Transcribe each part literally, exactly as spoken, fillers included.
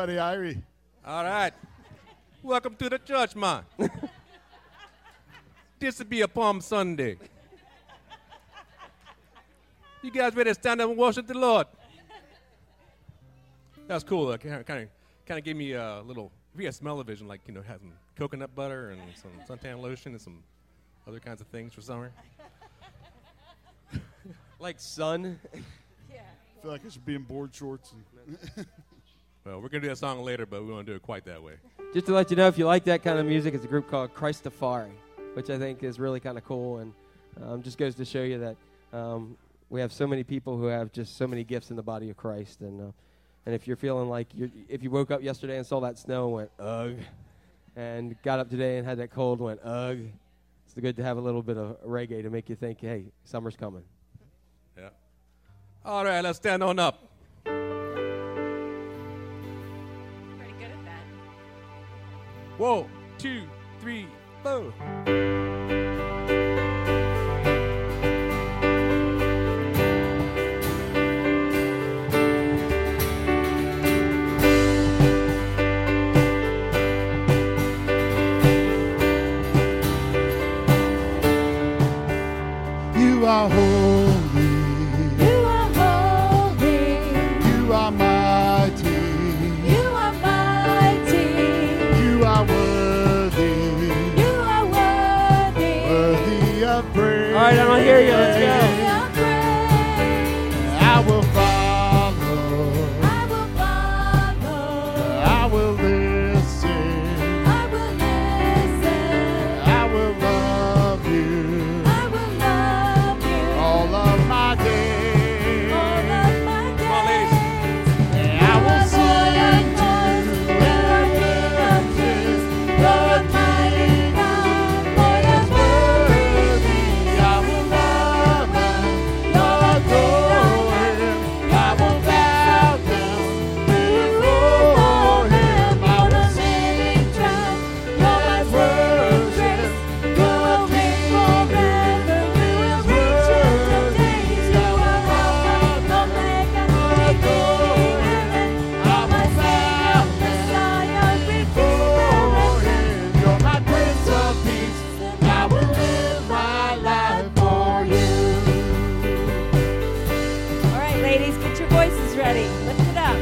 buddy Irie. All right. Welcome to the church, man. This will be a Palm Sunday. You guys ready to stand up and worship the Lord? That's cool. It kind of, kind of, kind of gave me a little, if you had smell-o-vision, like, you know, had some coconut butter and some suntan lotion and some other kinds of things for summer. Like sun. I feel like I should be in board shorts. And Well, we're going to do that song later, but we won't do it quite that way. Just to let you know, if you like that kind of music, it's a group called Christafari, which I think is really kind of cool, and um, just goes to show you that um, we have so many people who have just so many gifts in the body of Christ. And uh, and if you're feeling like you're, if you woke up yesterday and saw that snow and went, ugh, and got up today and had that cold and went, ugh, it's good to have a little bit of reggae to make you think, hey, summer's coming. Yeah. All right, let's stand on up. Pretty good at that. One, two, three, four. you are holy. You are holy. You are mighty. You are mighty. You are worthy. You are worthy. Worthy of praise. All right, I don't hear you. Let's go. Your praise. I will follow. I will follow. I will listen. I will listen. I will love you. I will love you. All of my days. All of my Come on, ladies. days. I will Lord, sing Lord, to Lord, King of kings, Lord, mighty God, Lord, is worthy. I will love him. Lord, adore him. I will bow down before him. I will sing Your worship, you will reign forever. You will reach into days. You are Alpha, Omega, beginning and end. My Savior, Messiah, before Redeemer, him. You're my Prince of Peace. I will live my life for you. All right, ladies, get your voices ready. Lift it up.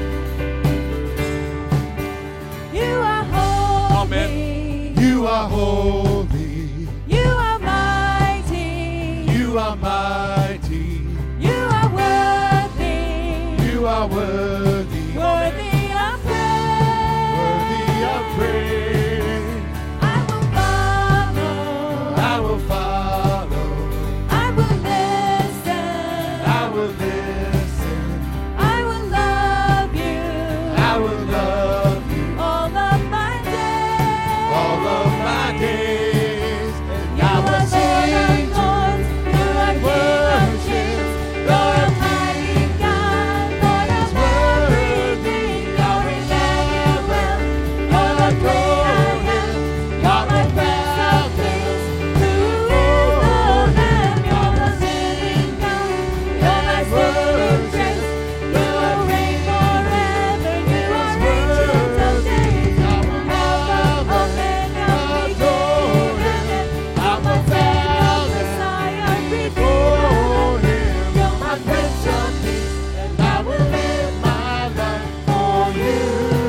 You are holy. on, man. You are holy. You are mighty. You are mighty. You are worthy. You are worthy. Worthy of praise. Worthy of praise. I will follow. I will follow. I will listen. I will listen. I will love you. I will love you All of my days. all of my days. And You I are will Lord sing of lords. You are King of worship. kings. Lord, mighty God. Lord, is worthy. You're Emmanuel. You're the great I am. You're my Prince of Peace. Who is the Lamb? You're the living God. You're my saving grace. You will reign forever. You are ancient of days. Alpha, Omega, beginning and end. I will Savior, bow Messiah, Redeemer, before him. You're my Prince of Peace. And I will live my life for you.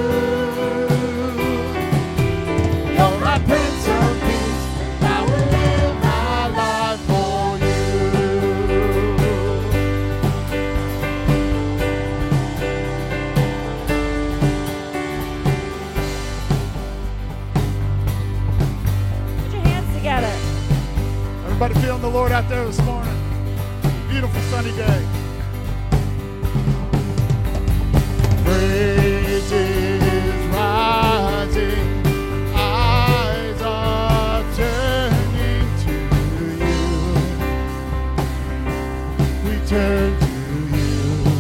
You're my Prince of Peace. And I will live my life for you. Put your hands together. Everybody feeling the Lord out there this morning? Beautiful sunny day. Praises rising, eyes are turning to you. We turn to you.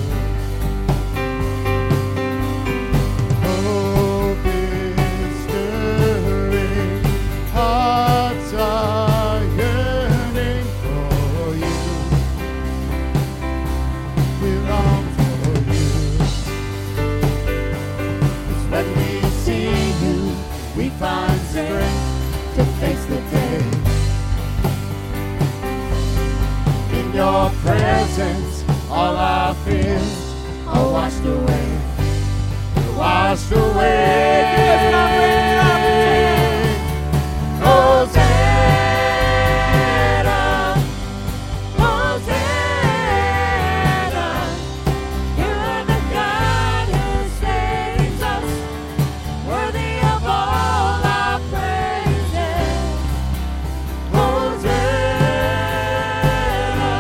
Hope is stirring, hearts are yearning for you. washed away, washed away. Hosanna, Hosanna, you are the God who saves us, worthy of all our praises. Hosanna,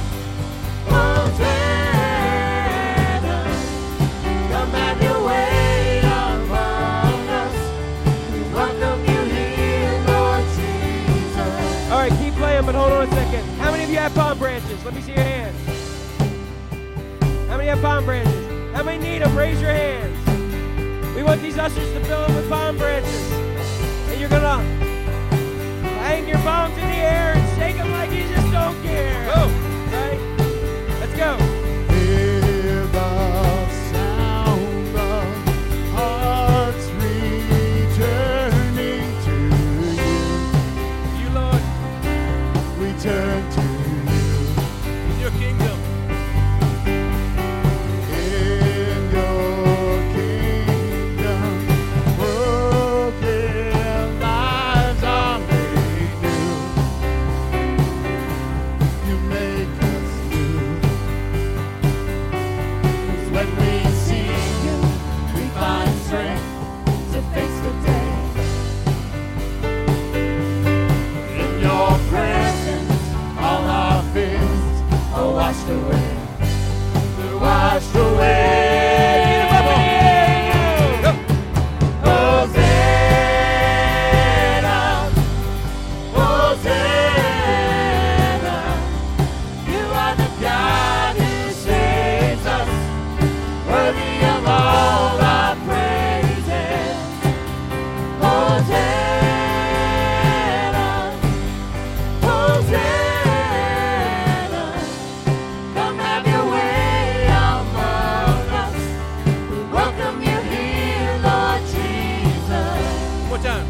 Hosanna, come have your way among us. We welcome you here, Lord Jesus. All right, keep playing, but hold on a second. How many of you have palm branches? Let me see your hands. How many have palm branches? How many need them? Raise your hands. We want these ushers to fill them with palm branches. And you're going to hang your palms in the air and shake them like you just don't care. Go. Right? Let's go. Hear the sound of hearts returning to you. You, Lord, We turn to in your kingdom. in your kingdom. Broken lives are made new. You make us new. 'Cause when we see you, we find strength to face the day. In your presence, all our fears are washed away. They're washed away. Hosanna, Hosanna, you are the God who saves us, worthy of all our praises. Hosanna, Hosanna, come have your way among us. We welcome you here, Lord Jesus. One more time.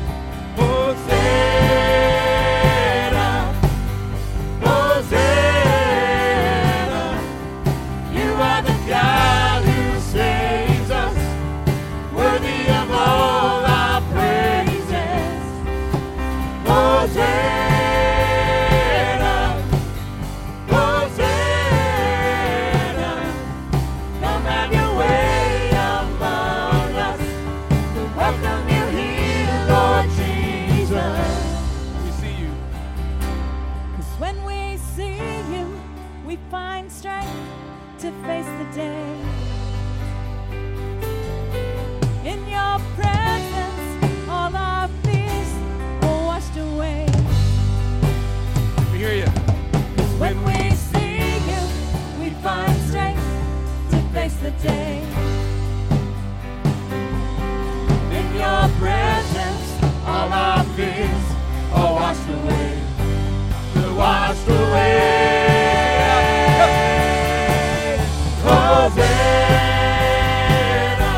Hosanna, Hosanna, you are the God who saves us, worthy of all our praises. Hosanna, Hosanna, come have your way among us. We welcome you here, Lord Jesus. We see you. 'Cause when we see you, we find strength to face the day. In your presence, all our fears are washed away. We hear you. When we see you, we find strength to face the day. In your presence, all our fears are washed away. They're washed away. Hosanna,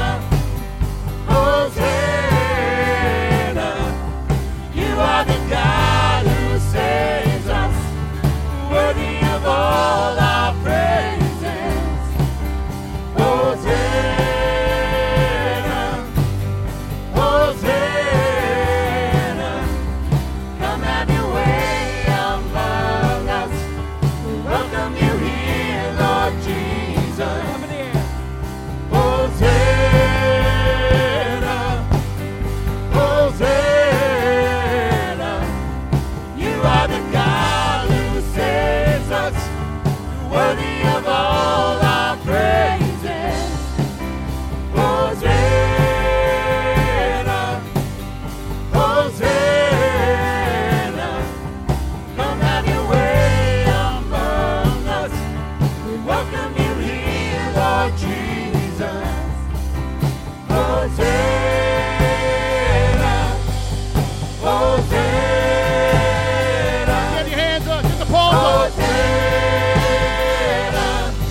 Hosanna, you are the God who saves us, worthy of all our praises. Hosanna, Hosanna, come have your way among us. We welcome you here, Lord Jesus. Up in the air. Hosanna, Hosanna, you are the God who saves us, worthy of all our praises. Hosanna, Hosanna, come have your way among us. We welcome you here, Lord Jesus. Hosanna, Hosanna, get your hands up, get the palms up. Hosanna,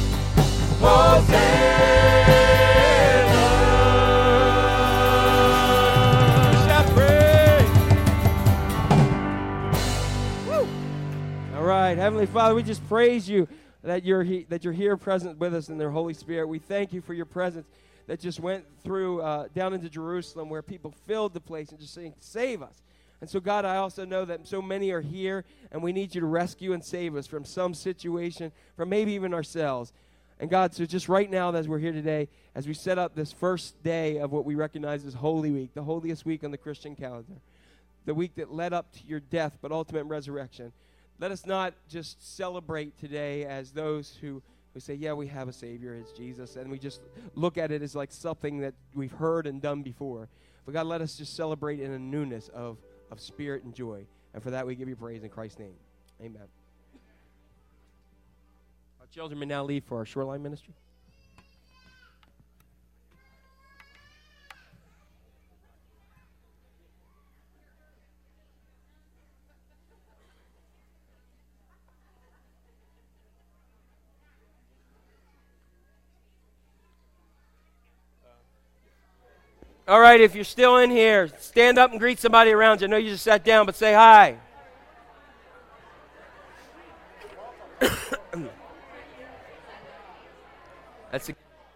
Hosanna. Shout praise. Woo. All right, Heavenly Father, we just praise you that you're he, that you're here present with us in their Holy Spirit. We thank you for your presence that just went through uh, down into Jerusalem where people filled the place and just saying, save us. And so, God, I also know that so many are here, and we need you to rescue and save us from some situation, from maybe even ourselves. And, God, so just right now as we're here today, as we set up this first day of what we recognize as Holy Week, the holiest week on the Christian calendar, the week that led up to your death but ultimate resurrection, let us not just celebrate today as those who, who say, yeah, we have a Savior, it's Jesus, and we just look at it as like something that we've heard and done before. But, God, let us just celebrate in a newness of of spirit and joy. And for that we give you praise in Christ's name. Amen. Our children may now leave for our Shoreline ministry. All right, if you're still in here, stand up and greet somebody around you. I know you just sat down, but say hi. That's a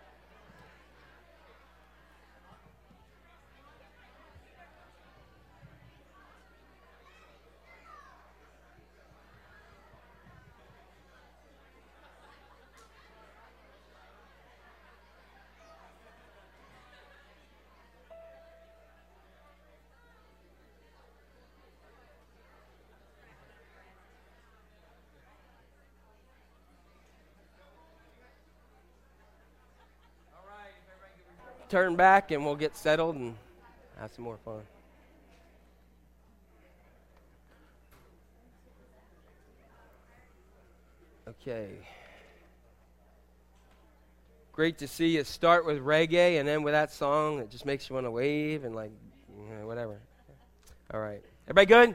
turn back and we'll get settled and have some more fun. Okay. Great to see you start with reggae and then with that song that just makes you want to wave and like, you know, whatever. All right. Everybody good?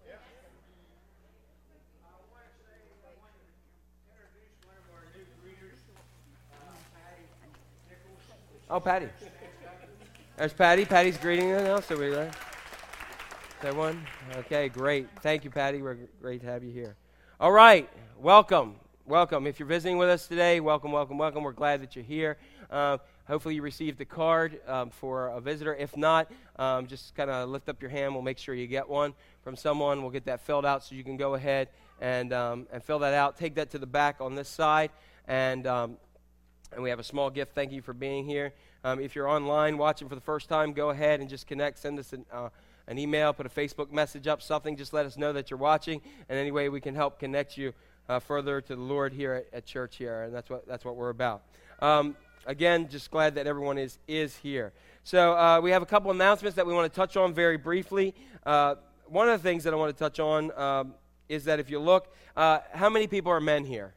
Oh, Patty. There's Patty. Patty's greeting us now, so we're there. Is there one? Okay, great. Thank you, Patty. We're great to have you here. All right. Welcome. Welcome. If you're visiting with us today, welcome, welcome, welcome. We're glad that you're here. Uh, hopefully you received a card um, for a visitor. If not, um, just kind of lift up your hand. We'll make sure you get one from someone. We'll get that filled out so you can go ahead and, um, and fill that out. Take that to the back on this side, and um, And we have a small gift. Thank you for being here. Um, if you're online watching for the first time, go ahead and just connect. Send us an, uh, an email, put a Facebook message up, something. Just let us know that you're watching. And any way we can help connect you uh, further to the Lord here at, at church here. And that's what that's what we're about. Um, again, just glad that everyone is, is here. So uh, we have a couple announcements that we want to touch on very briefly. Uh, one of the things that I want to touch on um, is that if you look, uh, how many people are men here?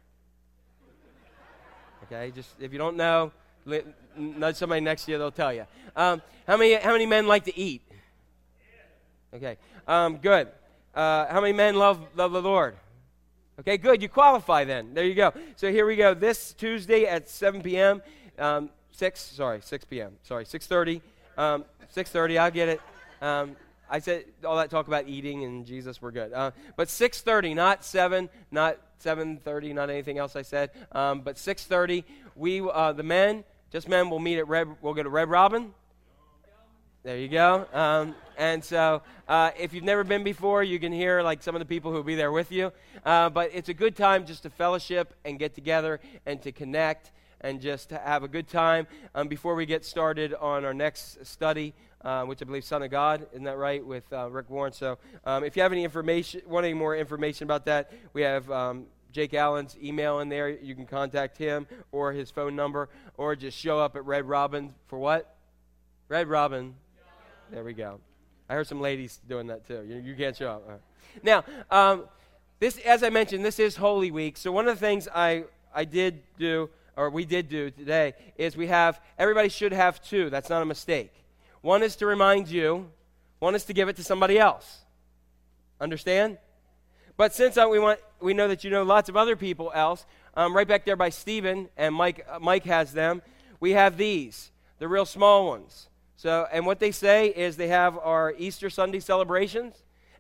Okay, just if you don't know, nudge somebody next to you, they'll tell you. Um, how many how many men like to eat? Okay, um, good. Uh, how many men love, love the Lord? Okay, good. You qualify then. There you go. So here we go. This Tuesday at seven p.m., um, six, sorry, six p.m., sorry, six thirty, um, six thirty, I'll get it. Um, I said all that talk about eating and Jesus, we're good. Uh, but six thirty, not seven, not seven thirty, not anything else I said. Um, but six thirty, we, uh, the men, just men, will meet at Red, we'll go to Red Robin. There you go. Um, and so uh, if you've never been before, you can hear like some of the people who will be there with you. Uh, but it's a good time just to fellowship and get together and to connect and just to have a good time um, before we get started on our next study. Uh, which I believe Son of God, isn't that right, with uh, Rick Warren. So um, if you have any information, want any more information about that, we have um, Jake Allen's email in there. You can contact him or his phone number, or just show up at Red Robin for what? Red Robin. There we go. I heard some ladies doing that too. You, you can't show up. All right. Now, um, this, as I mentioned, this is Holy Week. So one of the things I, I did do, or we did do today, is we have, everybody should have two. That's not a mistake. One is to remind you. One is to give it to somebody else. Understand? But since uh, we want, we know that you know lots of other people else, um, right back there by Stephen, and Mike, uh, Mike has them, we have these, the real small ones. So, and what they say is they have our Easter Sunday celebrations,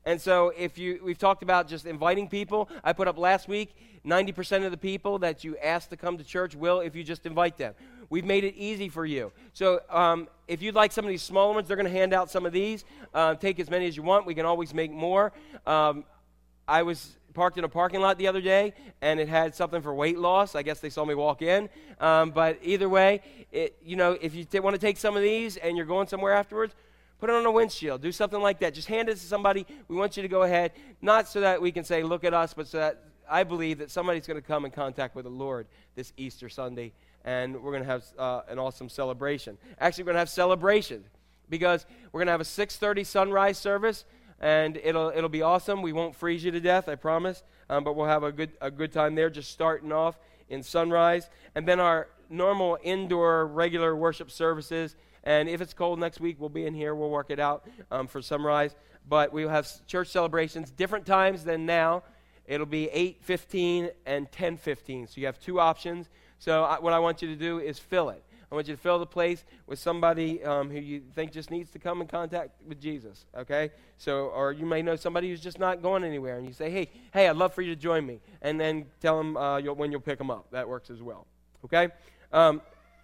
And so if you, we've talked about just inviting people. I put up last week, ninety percent of the people that you ask to come to church will if you just invite them. We've made it easy for you. So um, if you'd like some of these smaller ones, they're going to hand out some of these. Uh, take as many as you want. We can always make more. Um, I was parked in a parking lot the other day, and it had something for weight loss. I guess they saw me walk in. Um, but either way, it, you know, if you t- want to take some of these and you're going somewhere afterwards, put it on a windshield. Do something like that. Just hand it to somebody. We want you to go ahead, not so that we can say, look at us, but so that I believe that somebody's going to come in contact with the Lord this Easter Sunday, and we're going to have uh, an awesome celebration. Actually, we're going to have celebration because we're going to have a six thirty sunrise service, and it'll it'll be awesome. We won't freeze you to death, I promise, um, but we'll have a good a good time there, just starting off in sunrise, and then our normal indoor regular worship services. And if it's cold next week, we'll be in here. We'll work it out um, for sunrise. But we'll have church celebrations different times than now. It'll be eight fifteen and ten fifteen. So you have two options. So I, what I want you to do is fill it. I want you to fill the place with somebody um, who you think just needs to come in contact with Jesus, okay? So, or you may know somebody who's just not going anywhere, and you say, hey, hey, I'd love for you to join me. And then tell them uh, you'll, when you'll pick them up. That works as well, okay? Um,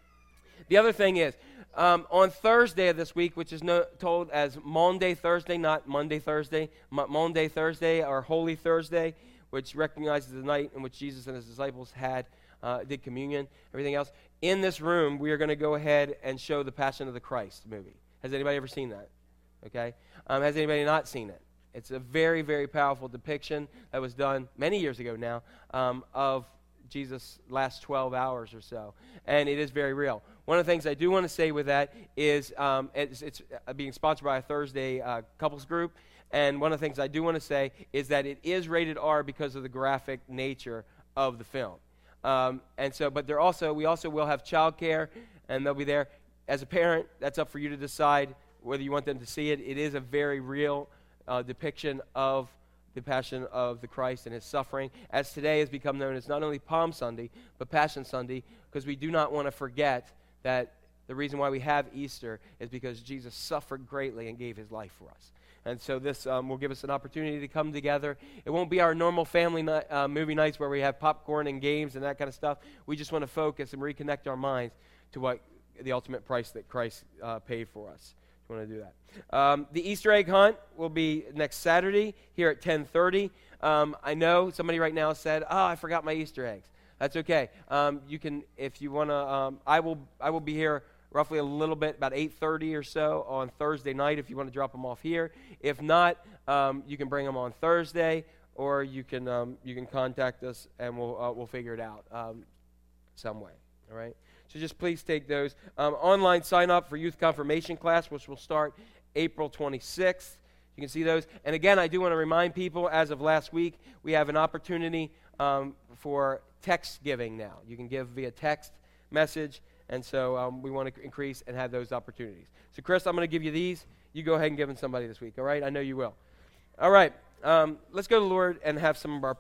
the other thing is, Um, on Thursday of this week, which is no, told as Maundy Thursday, not Monday Thursday, M- Maundy Thursday or Holy Thursday, which recognizes the night in which Jesus and his disciples had uh, did communion, everything else. In this room, we are going to go ahead and show the Passion of the Christ movie. Has anybody ever seen that? Okay. Um, has anybody not seen it? It's a very, very powerful depiction that was done many years ago now um, of Jesus' last twelve hours or so, and it is very real. One of the things I do want to say with that is um, it's, it's being sponsored by a Thursday uh, couples group, and one of the things I do want to say is that it is rated R because of the graphic nature of the film. Um, and so, but there also we also will have childcare, and they'll be there. As a parent, that's up for you to decide whether you want them to see it. It is a very real uh, depiction of the Passion of the Christ and his suffering, as today has become known as not only Palm Sunday, but Passion Sunday, because we do not want to forget that the reason why we have Easter is because Jesus suffered greatly and gave his life for us. And so this um, will give us an opportunity to come together. It won't be our normal family night, uh, movie nights where we have popcorn and games and that kind of stuff. We just want to focus and reconnect our minds to what the ultimate price that Christ uh, paid for us. We want to do that. Um, the Easter egg hunt will be next Saturday here at ten thirty. Um, I know somebody right now said, "Oh, I forgot my Easter eggs." That's okay. Um, you can, if you want to. Um, I will. I will be here roughly a little bit, about eight thirty or so on Thursday night. If you want to drop them off here. If not, um, you can bring them on Thursday, or you can um, you can contact us and we'll uh, we'll figure it out um, some way. All right. So just please take those. Um, online sign up for youth confirmation class, which will start April twenty-sixth. You can see those. And again, I do want to remind people, as of last week, we have an opportunity um, for text giving now. You can give via text message, and so um, we want to increase and have those opportunities. So, Chris, I'm going to give you these. You go ahead and give them somebody this week, all right? I know you will. All right. Um, let's go to the Lord and have some of our...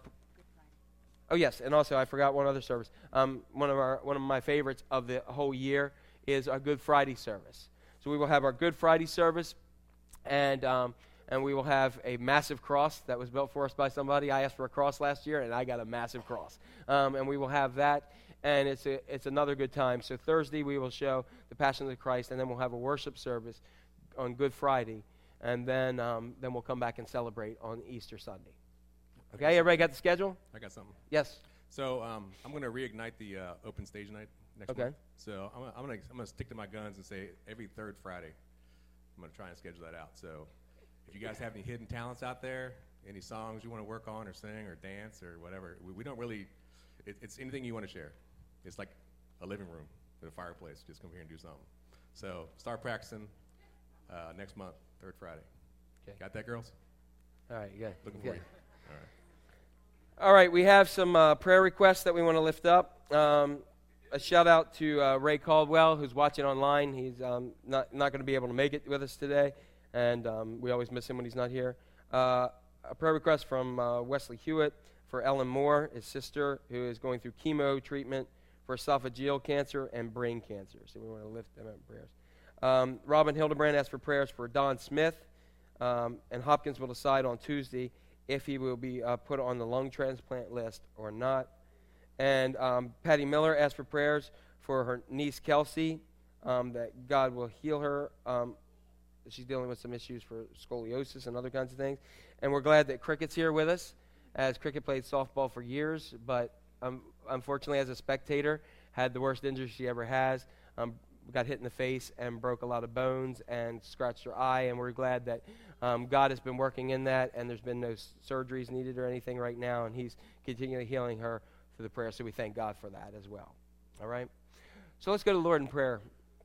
Oh, yes, and also I forgot one other service. Um, one of our one of my favorites of the whole year is our Good Friday service. So we will have our Good Friday service, and um, and we will have a massive cross that was built for us by somebody. I asked for a cross last year, and I got a massive cross. Um, and we will have that, and it's a, it's another good time. So Thursday we will show the Passion of the Christ, and then we'll have a worship service on Good Friday, and then um, then we'll come back and celebrate on Easter Sunday. Okay, everybody got the schedule? I got something. Yes. So um, I'm going to reignite the uh, open stage night next Okay. month. So I'm, I'm going to I'm going to stick to my guns and say every third Friday. I'm going to try and schedule that out. So if you guys have any hidden talents out there, any songs you want to work on or sing or dance or whatever, we, we don't really. It, it's anything you want to share. It's like a living room with a fireplace. Just come here and do something. So start practicing uh, next month, third Friday. Okay. Got that, girls? All right, good. Looking good. for you. All right. All right, we have some uh, prayer requests that we want to lift up. Um, a shout out to uh, Ray Caldwell, who's watching online. He's um, not not going to be able to make it with us today, and um, we always miss him when he's not here. Uh, a prayer request from uh, Wesley Hewitt for Ellen Moore, his sister, who is going through chemo treatment for esophageal cancer and brain cancer. So we want to lift them up in prayers. Um, Robin Hildebrand asked for prayers for Don Smith, um, and Hopkins will decide on Tuesday if he will be uh, put on the lung transplant list or not. And um, Patty Miller asked for prayers for her niece Kelsey, um, that God will heal her. Um, she's dealing with some issues for scoliosis and other kinds of things. And we're glad that Cricket's here with us, as Cricket played softball for years, but um, unfortunately as a spectator, had the worst injury she ever has. Um, got hit in the face and broke a lot of bones and scratched her eye, and we're glad that um, God has been working in that, and there's been no s- surgeries needed or anything right now, and he's continually healing her through the prayer, so we thank God for that as well. All right? So let's go to the Lord in prayer.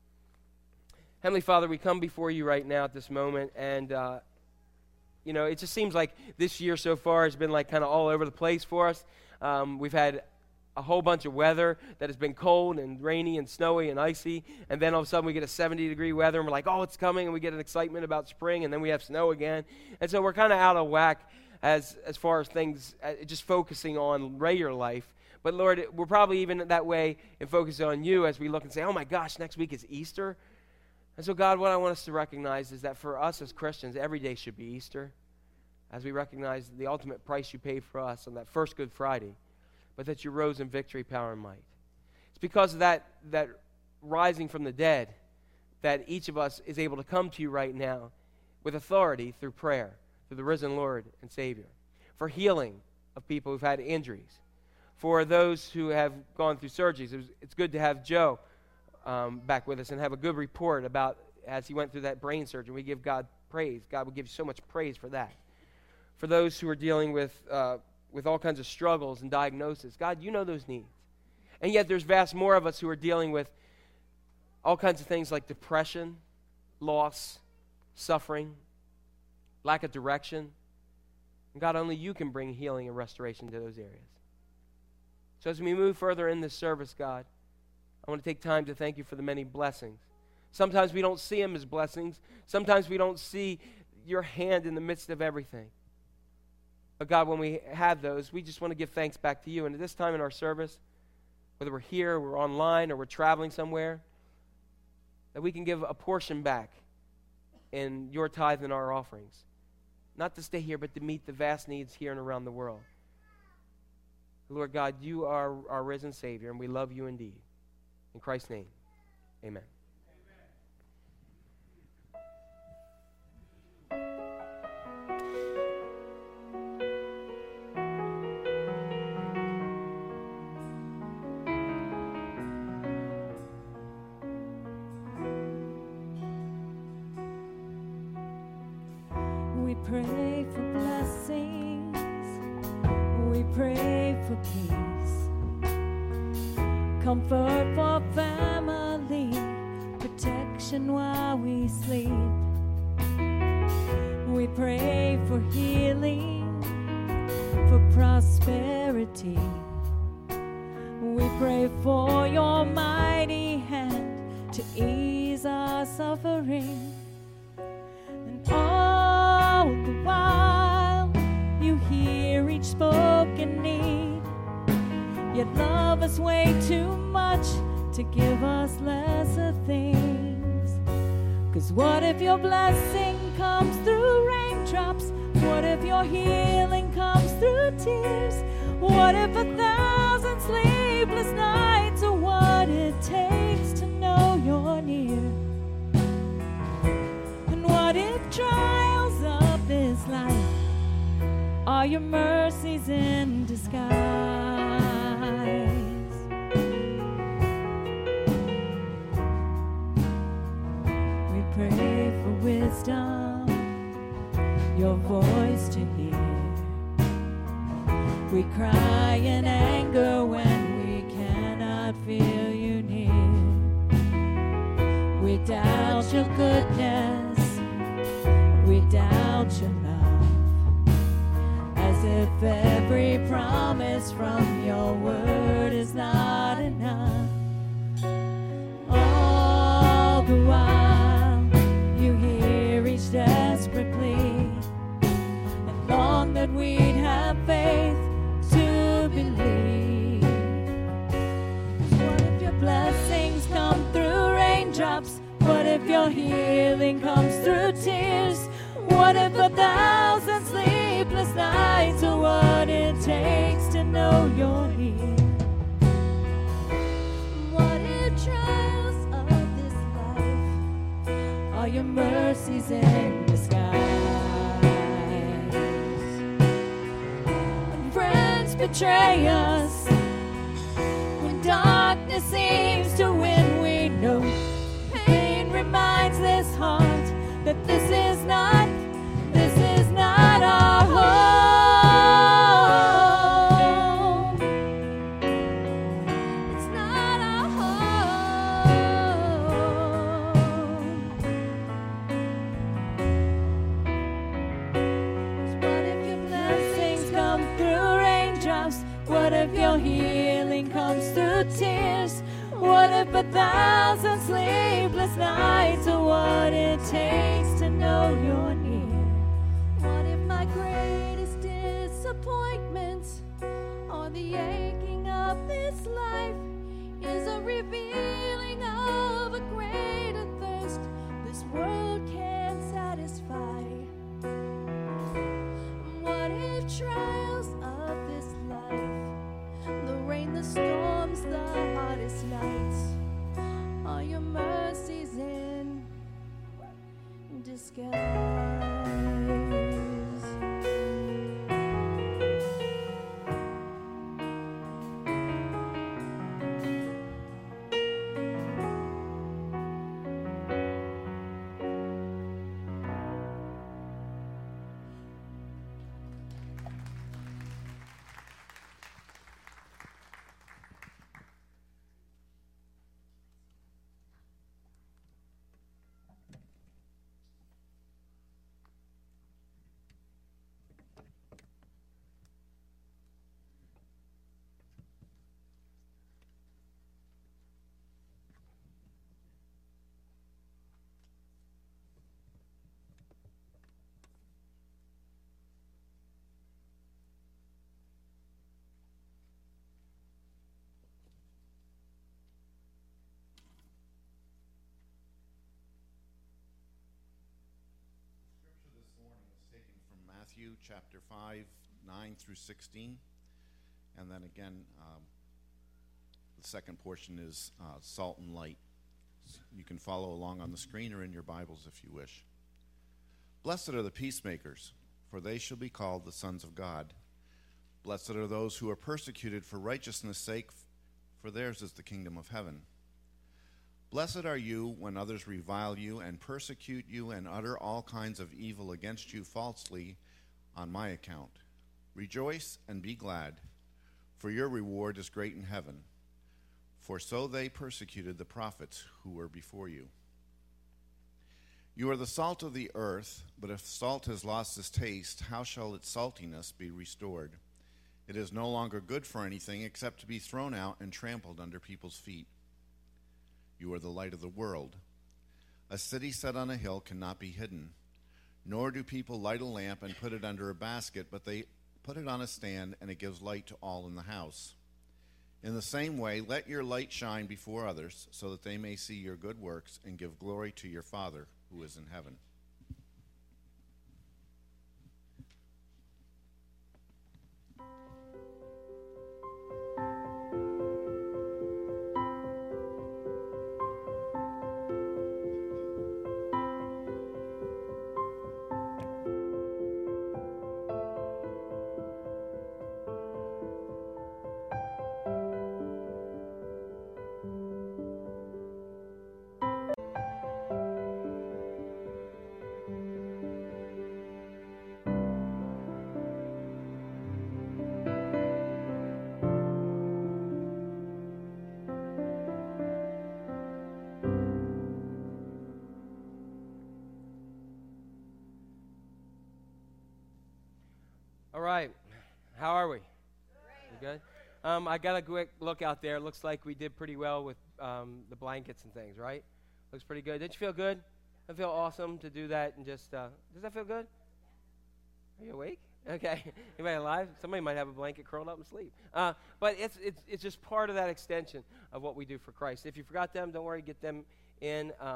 Heavenly Father, we come before you right now at this moment, and uh, you know, it just seems like this year so far has been like kind of all over the place for us. Um, we've had a whole bunch of weather that has been cold and rainy and snowy and icy, and then all of a sudden we get a seventy degree weather and we're like, oh, it's coming, and we get an excitement about spring, and then we have snow again. And so we're kind of out of whack as as far as things, uh, just focusing on regular life. But Lord, we're probably even that way in focusing on you as we look and say, oh my gosh, next week is Easter. And so God, what I want us to recognize is that for us as Christians, every day should be Easter, as we recognize the ultimate price you paid for us on that first Good Friday, but that you rose in victory, power, and might. It's because of that, that rising from the dead that each of us is able to come to you right now with authority through prayer, through the risen Lord and Savior, for healing of people who've had injuries, for those who have gone through surgeries. It was, it's good to have Joe um, back with us and have a good report about as he went through that brain surgery. We give God praise. God will give you so much praise for that. For those who are dealing with uh, with all kinds of struggles and diagnoses, God, you know those needs. And yet there's vast more of us who are dealing with all kinds of things like depression, loss, suffering, lack of direction. And God, only you can bring healing and restoration to those areas. So as we move further in this service, God, I want to take time to thank you for the many blessings. Sometimes we don't see them as blessings. Sometimes we don't see your hand in the midst of everything. But God, when we have those, we just want to give thanks back to you. And at this time in our service, whether we're here, or we're online, or we're traveling somewhere, that we can give a portion back in your tithe and our offerings. Not to stay here, but to meet the vast needs here and around the world. Lord God, you are our risen Savior, and we love you indeed. In Christ's name, amen. We pray for blessings, we pray for peace, comfort for family, protection while we sleep. We pray for healing, for prosperity. We pray for your mighty hand to ease our suffering. And all the while you hear each spoken need, yet love us way too much to give us lesser things. 'Cause what if your blessing comes through raindrops? What if your healing comes through tears? What if a thousand sleepless nights are what it takes to know you're near? And what if trials of this life are your mercies in disguise? We pray for wisdom, your voice to hear. We cry in anger when we cannot feel you near. We doubt your goodness, we doubt your love, as if every promise from your word is not enough. All the while you hear each desperate plea, and long that we'd have faith to believe. What if your blessings come through raindrops? What if your healing comes through tears? What if a thousand sleepless nights are what it takes to know you're here? What if trials of this life are your mercies in disguise? When friends betray us, when darkness seems to win, we know pain reminds this heart that this is not, this is not our home. It's not our home. What if your blessings come through raindrops? What if your healing comes through tears? What if a thousand sleepless nights are what it takes to know you're near? What if my greatest disappointments or the aching of this life is a revealing of a greater thirst this world can't satisfy? What if trials of this life, the rain, the storms, the hardest nights, are your mercies in disguise? Matthew chapter five, nine through sixteen. And then again, um, the second portion is uh, salt and light. You can follow along on the screen or in your Bibles if you wish. Blessed are the peacemakers, for they shall be called the sons of God. Blessed are those who are persecuted for righteousness' sake, for theirs is the kingdom of heaven. Blessed are you when others revile you and persecute you and utter all kinds of evil against you falsely on my account. Rejoice and be glad, for your reward is great in heaven. For so they persecuted the prophets who were before you. You are the salt of the earth, but if salt has lost its taste, how shall its saltiness be restored? It is no longer good for anything except to be thrown out and trampled under people's feet. You are the light of the world. A city set on a hill cannot be hidden, nor do people light a lamp and put it under a basket, but they put it on a stand, and it gives light to all in the house. In the same way, let your light shine before others, so that they may see your good works and give glory to your Father who is in heaven. All right. How are we? You good? Um, I got a quick look out there. It looks like we did pretty well with um, the blankets and things, right? Looks pretty good. Did you feel good? I feel awesome to do that and just, uh, does that feel good? Are you awake? Okay. Anybody alive? Somebody might have a blanket curled up and sleep. Uh, but it's, it's, it's just part of that extension of what we do for Christ. If you forgot them, don't worry. Get them in. Um,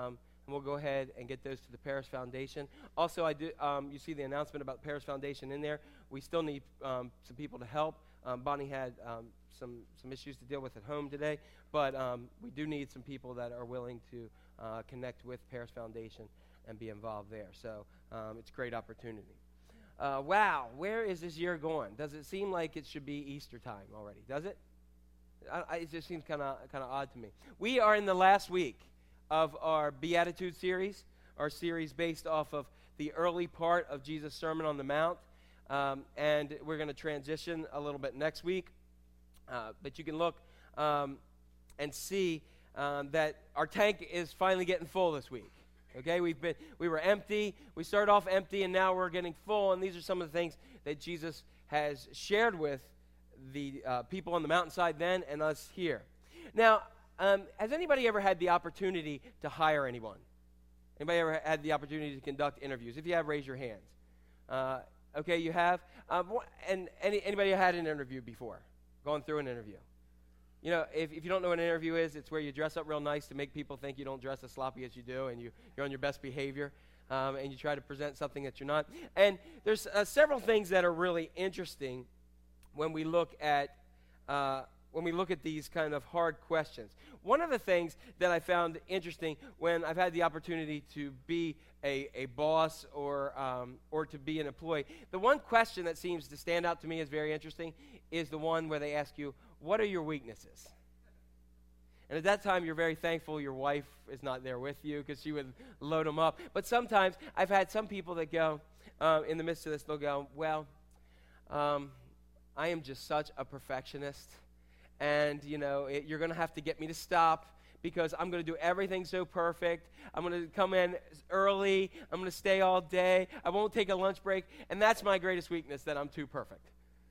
and we'll go ahead and get those to the Paris Foundation. Also, I do. Um, you see the announcement about the Paris Foundation in there. We still need um, some people to help. Um, Bonnie had um, some some issues to deal with at home today, but um, we do need some people that are willing to uh, connect with Paris Foundation and be involved there. So um, it's a great opportunity. Uh, wow, where is this year going? Does it seem like it should be Easter time already? Does it? I, I, it just seems kind of kind of odd to me. We are in the last week of our Beatitude series, our series based off of the early part of Jesus' Sermon on the Mount, um, and we're going to transition a little bit next week. Uh, but you can look um, and see um, that our tank is finally getting full this week. Okay, we've been we were empty. We started off empty, and now we're getting full. And these are some of the things that Jesus has shared with the uh, people on the mountainside then and us here. Now, um, has anybody ever had the opportunity to hire anyone? Anybody ever had the opportunity to conduct interviews? If you have, raise your hands. Uh, okay, you have. Um, and any, anybody had an interview before? Gone through an interview? You know, if, if you don't know what an interview is, it's where you dress up real nice to make people think you don't dress as sloppy as you do, and you, you're on your best behavior, um, and you try to present something that you're not. And there's uh, several things that are really interesting when we look at uh, when we look at these kind of hard questions. One of the things that I found interesting when I've had the opportunity to be a, a boss or um, or to be an employee, the one question that seems to stand out to me as very interesting is the one where they ask you, what are your weaknesses? And at that time, you're very thankful your wife is not there with you because she would load them up. But sometimes I've had some people that go, uh, in the midst of this, they'll go, well, um, I am just such a perfectionist. And, you know, it, you're going to have to get me to stop because I'm going to do everything so perfect. I'm going to come in early. I'm going to stay all day. I won't take a lunch break. And that's my greatest weakness, that I'm too perfect.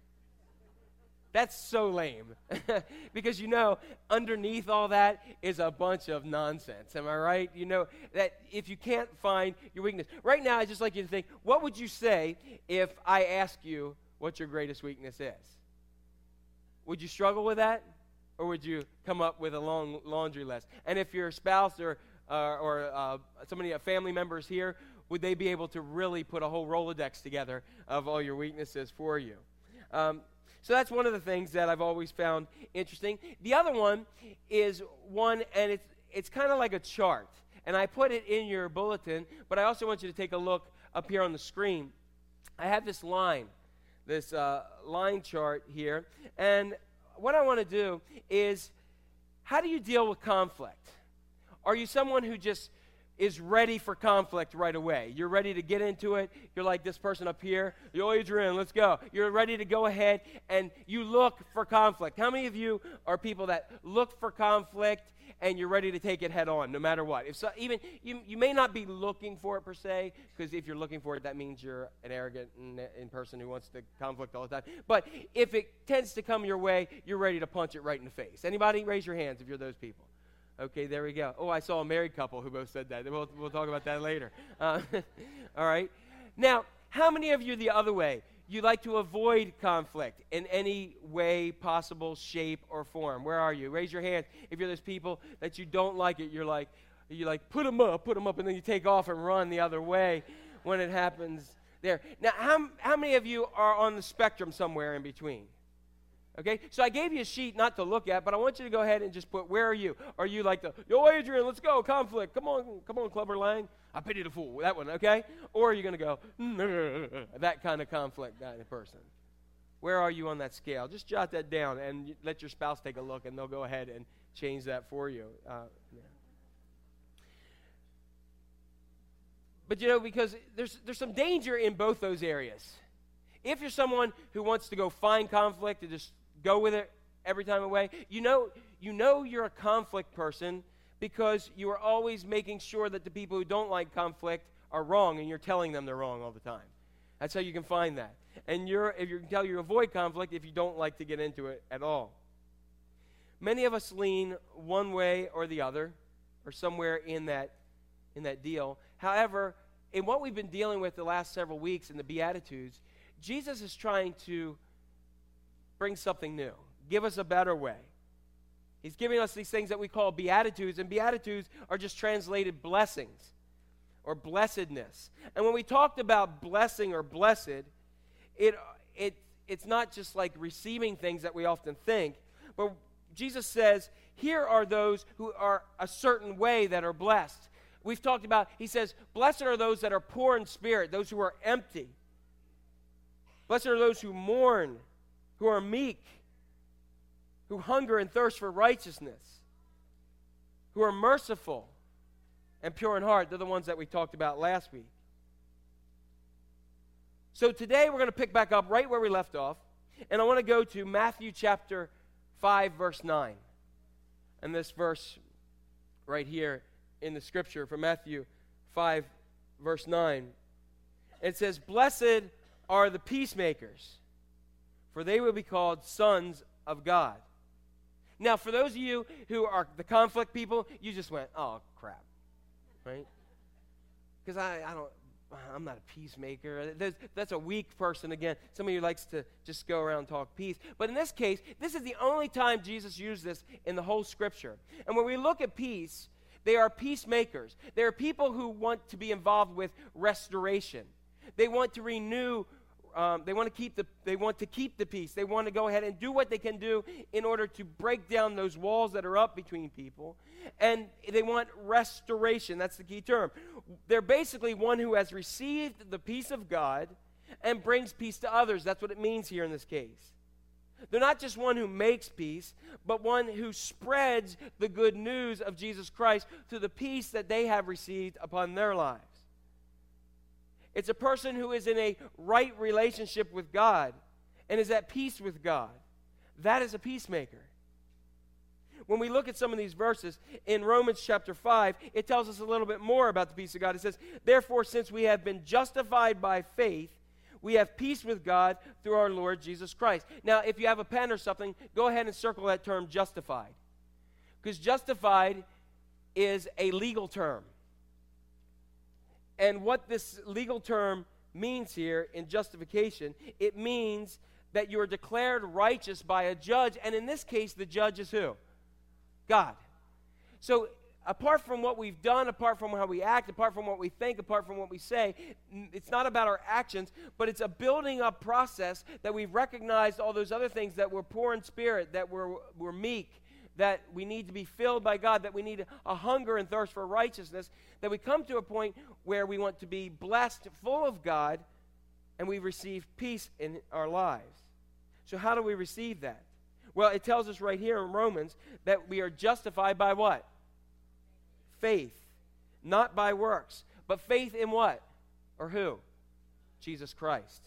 That's so lame. Because, you know, underneath all that is a bunch of nonsense. Am I right? You know, that if you can't find your weakness. Right now, I'd just like you to think, what would you say if I ask you what your greatest weakness is? Would you struggle with that? Or would you come up with a long laundry list? And if your spouse or, uh, or uh, somebody, a family member is here, would they be able to really put a whole Rolodex together of all your weaknesses for you? Um, So that's one of the things that I've always found interesting. The other one is one, and it's it's kind of like a chart. And I put it in your bulletin, but I also want you to take a look up here on the screen. I have this line, this uh, line chart here. And what I want to do is, how do you deal with conflict? Are you someone who just is ready for conflict right away? You're ready to get into it. You're like this person up here. Yo, Adrian, let's go. You're ready to go ahead, and you look for conflict. How many of you are people that look for conflict, and you're ready to take it head on, no matter what? If so, even you, you may not be looking for it per se, because if you're looking for it, that means you're an arrogant in, in person who wants to conflict all the time. But if it tends to come your way, you're ready to punch it right in the face. Anybody? Raise your hands if you're those people. Okay, there we go. Oh, I saw a married couple who both said that. We'll, we'll talk about that later. Uh, all right. Now, how many of you the other way? You like to avoid conflict in any way possible, shape, or form. Where are you? Raise your hand if you're those people that you don't like it. You're like, you like put them up, put them up, and then you take off and run the other way when it happens there. Now, how, how many of you are on the spectrum somewhere in between? Okay, so I gave you a sheet not to look at, but I want you to go ahead and just put, where are you? Are you like the, yo, Adrian, let's go, conflict. Come on, come on, Clubber Lang. I pity the fool, that one, okay? Or are you going to go, that kind of conflict kind of person? Where are you on that scale? Just jot that down and let your spouse take a look, and they'll go ahead and change that for you. Uh, yeah. But, you know, because there's there's some danger in both those areas. If you're someone who wants to go find conflict and just go with it every time away, you know, you know you're a conflict person because you are always making sure that the people who don't like conflict are wrong, and you're telling them they're wrong all the time. That's how you can find that. And you're, if you can tell you avoid conflict if you don't like to get into it at all. Many of us lean one way or the other, or somewhere in that in that deal. However, in what we've been dealing with the last several weeks in the Beatitudes, Jesus is trying to bring something new, give us a better way. He's giving us these things that we call beatitudes, and beatitudes are just translated blessings or blessedness. And when we talked about blessing or blessed, it it it's not just like receiving things that we often think, but Jesus says, here are those who are a certain way that are blessed. We've talked about, he says, blessed are those that are poor in spirit, those who are empty. Blessed are those who mourn, who are meek, who hunger and thirst for righteousness, who are merciful and pure in heart. They're the ones that we talked about last week. So today we're going to pick back up right where we left off, and I want to go to Matthew chapter five, verse nine. And this verse right here in the scripture from Matthew five, verse nine. It says, blessed are the peacemakers, for they will be called sons of God. Now, for those of you who are the conflict people, you just went, oh, crap, right? Because I, I don't, I'm not a peacemaker. There's, that's a weak person. Again, somebody who likes to just go around and talk peace. But in this case, this is the only time Jesus used this in the whole Scripture. And when we look at peace, they are peacemakers. They are people who want to be involved with restoration. They want to renew. Um, they want to keep the. They want to keep the peace. They want to go ahead and do what they can do in order to break down those walls that are up between people, and they want restoration. That's the key term. They're basically one who has received the peace of God and brings peace to others. That's what it means here in this case. They're not just one who makes peace, but one who spreads the good news of Jesus Christ through the peace that they have received upon their lives. It's a person who is in a right relationship with God and is at peace with God. That is a peacemaker. When we look at some of these verses in Romans chapter five, it tells us a little bit more about the peace of God. It says, therefore, since we have been justified by faith, we have peace with God through our Lord Jesus Christ. Now, if you have a pen or something, go ahead and circle that term justified. Because justified is a legal term. And what this legal term means here in justification, it means that you are declared righteous by a judge, and in this case, the judge is who? God. So, apart from what we've done, apart from how we act, apart from what we think, apart from what we say, it's not about our actions, but it's a building up process that we've recognized all those other things, that we're poor in spirit, that we're, we're meek, that we need to be filled by God, that we need a hunger and thirst for righteousness, that we come to a point where we want to be blessed, full of God, and we receive peace in our lives. So how do we receive that? Well, it tells us right here in Romans that we are justified by what? Faith. Not by works. But faith in what? Or who? Jesus Christ.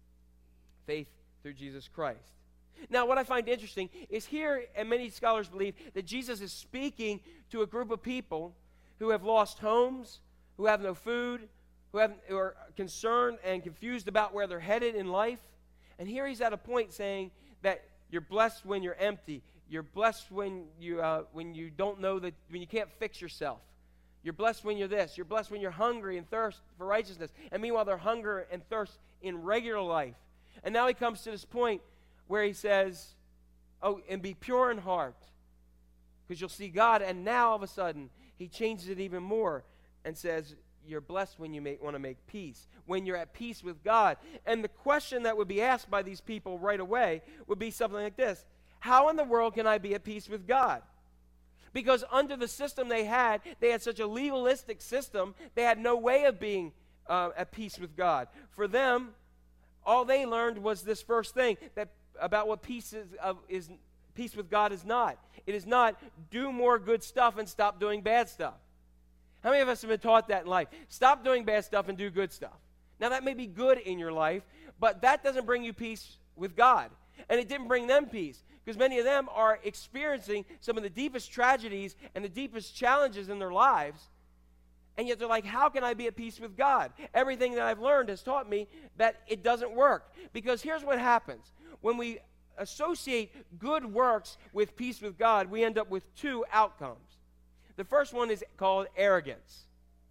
Faith through Jesus Christ. Now, what I find interesting is here, and many scholars believe, that Jesus is speaking to a group of people who have lost homes, who have no food, who, have, who are concerned and confused about where they're headed in life. And here he's at a point saying that you're blessed when you're empty. You're blessed when you, uh, when you don't know that, when you can't fix yourself. You're blessed when you're this. You're blessed when you're hungry and thirst for righteousness. And meanwhile, they're hunger and thirst in regular life. And now he comes to this point where he says, oh, and be pure in heart, because you'll see God. And now, all of a sudden, he changes it even more and says, you're blessed when you want to make peace, when you're at peace with God. And the question that would be asked by these people right away would be something like this: how in the world can I be at peace with God? Because under the system they had, they had such a legalistic system, they had no way of being uh, at peace with God. For them, all they learned was this first thing, that about what peace is, of, is peace with God is not. It is not do more good stuff and stop doing bad stuff. How many of us have been taught that in life? Stop doing bad stuff and do good stuff. Now, that may be good in your life, but that doesn't bring you peace with God. And it didn't bring them peace, because many of them are experiencing some of the deepest tragedies and the deepest challenges in their lives, and yet they're like, how can I be at peace with God? Everything that I've learned has taught me that it doesn't work. Because here's what happens. When we associate good works with peace with God, we end up with two outcomes. The first one is called arrogance.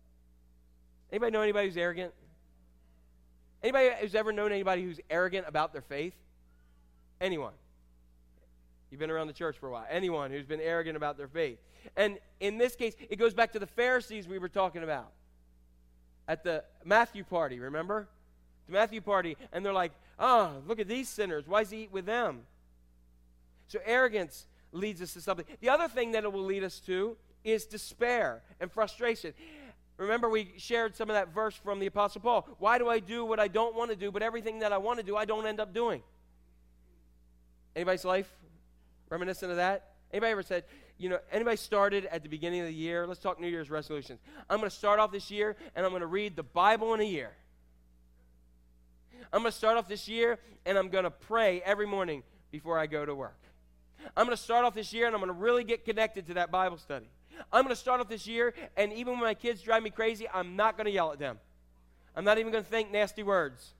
Anybody know anybody who's arrogant? Anybody who's ever known anybody who's arrogant about their faith? Anyone? You've been around the church for a while. Anyone who's been arrogant about their faith. And in this case, it goes back to the Pharisees we were talking about at the Matthew party, remember? The Matthew party, and they're like, oh, look at these sinners. Why does he eat with them? So arrogance leads us to something. The other thing that it will lead us to is despair and frustration. Remember, we shared some of that verse from the Apostle Paul. Why do I do what I don't want to do, but everything that I want to do, I don't end up doing? Anybody's life reminiscent of that? Anybody ever said, you know, anybody started at the beginning of the year? Let's talk New Year's resolutions. I'm going to start off this year, and I'm going to read the Bible in a year. I'm going to start off this year, and I'm going to pray every morning before I go to work. I'm going to start off this year, and I'm going to really get connected to that Bible study. I'm going to start off this year, and even when my kids drive me crazy, I'm not going to yell at them. I'm not even going to think nasty words.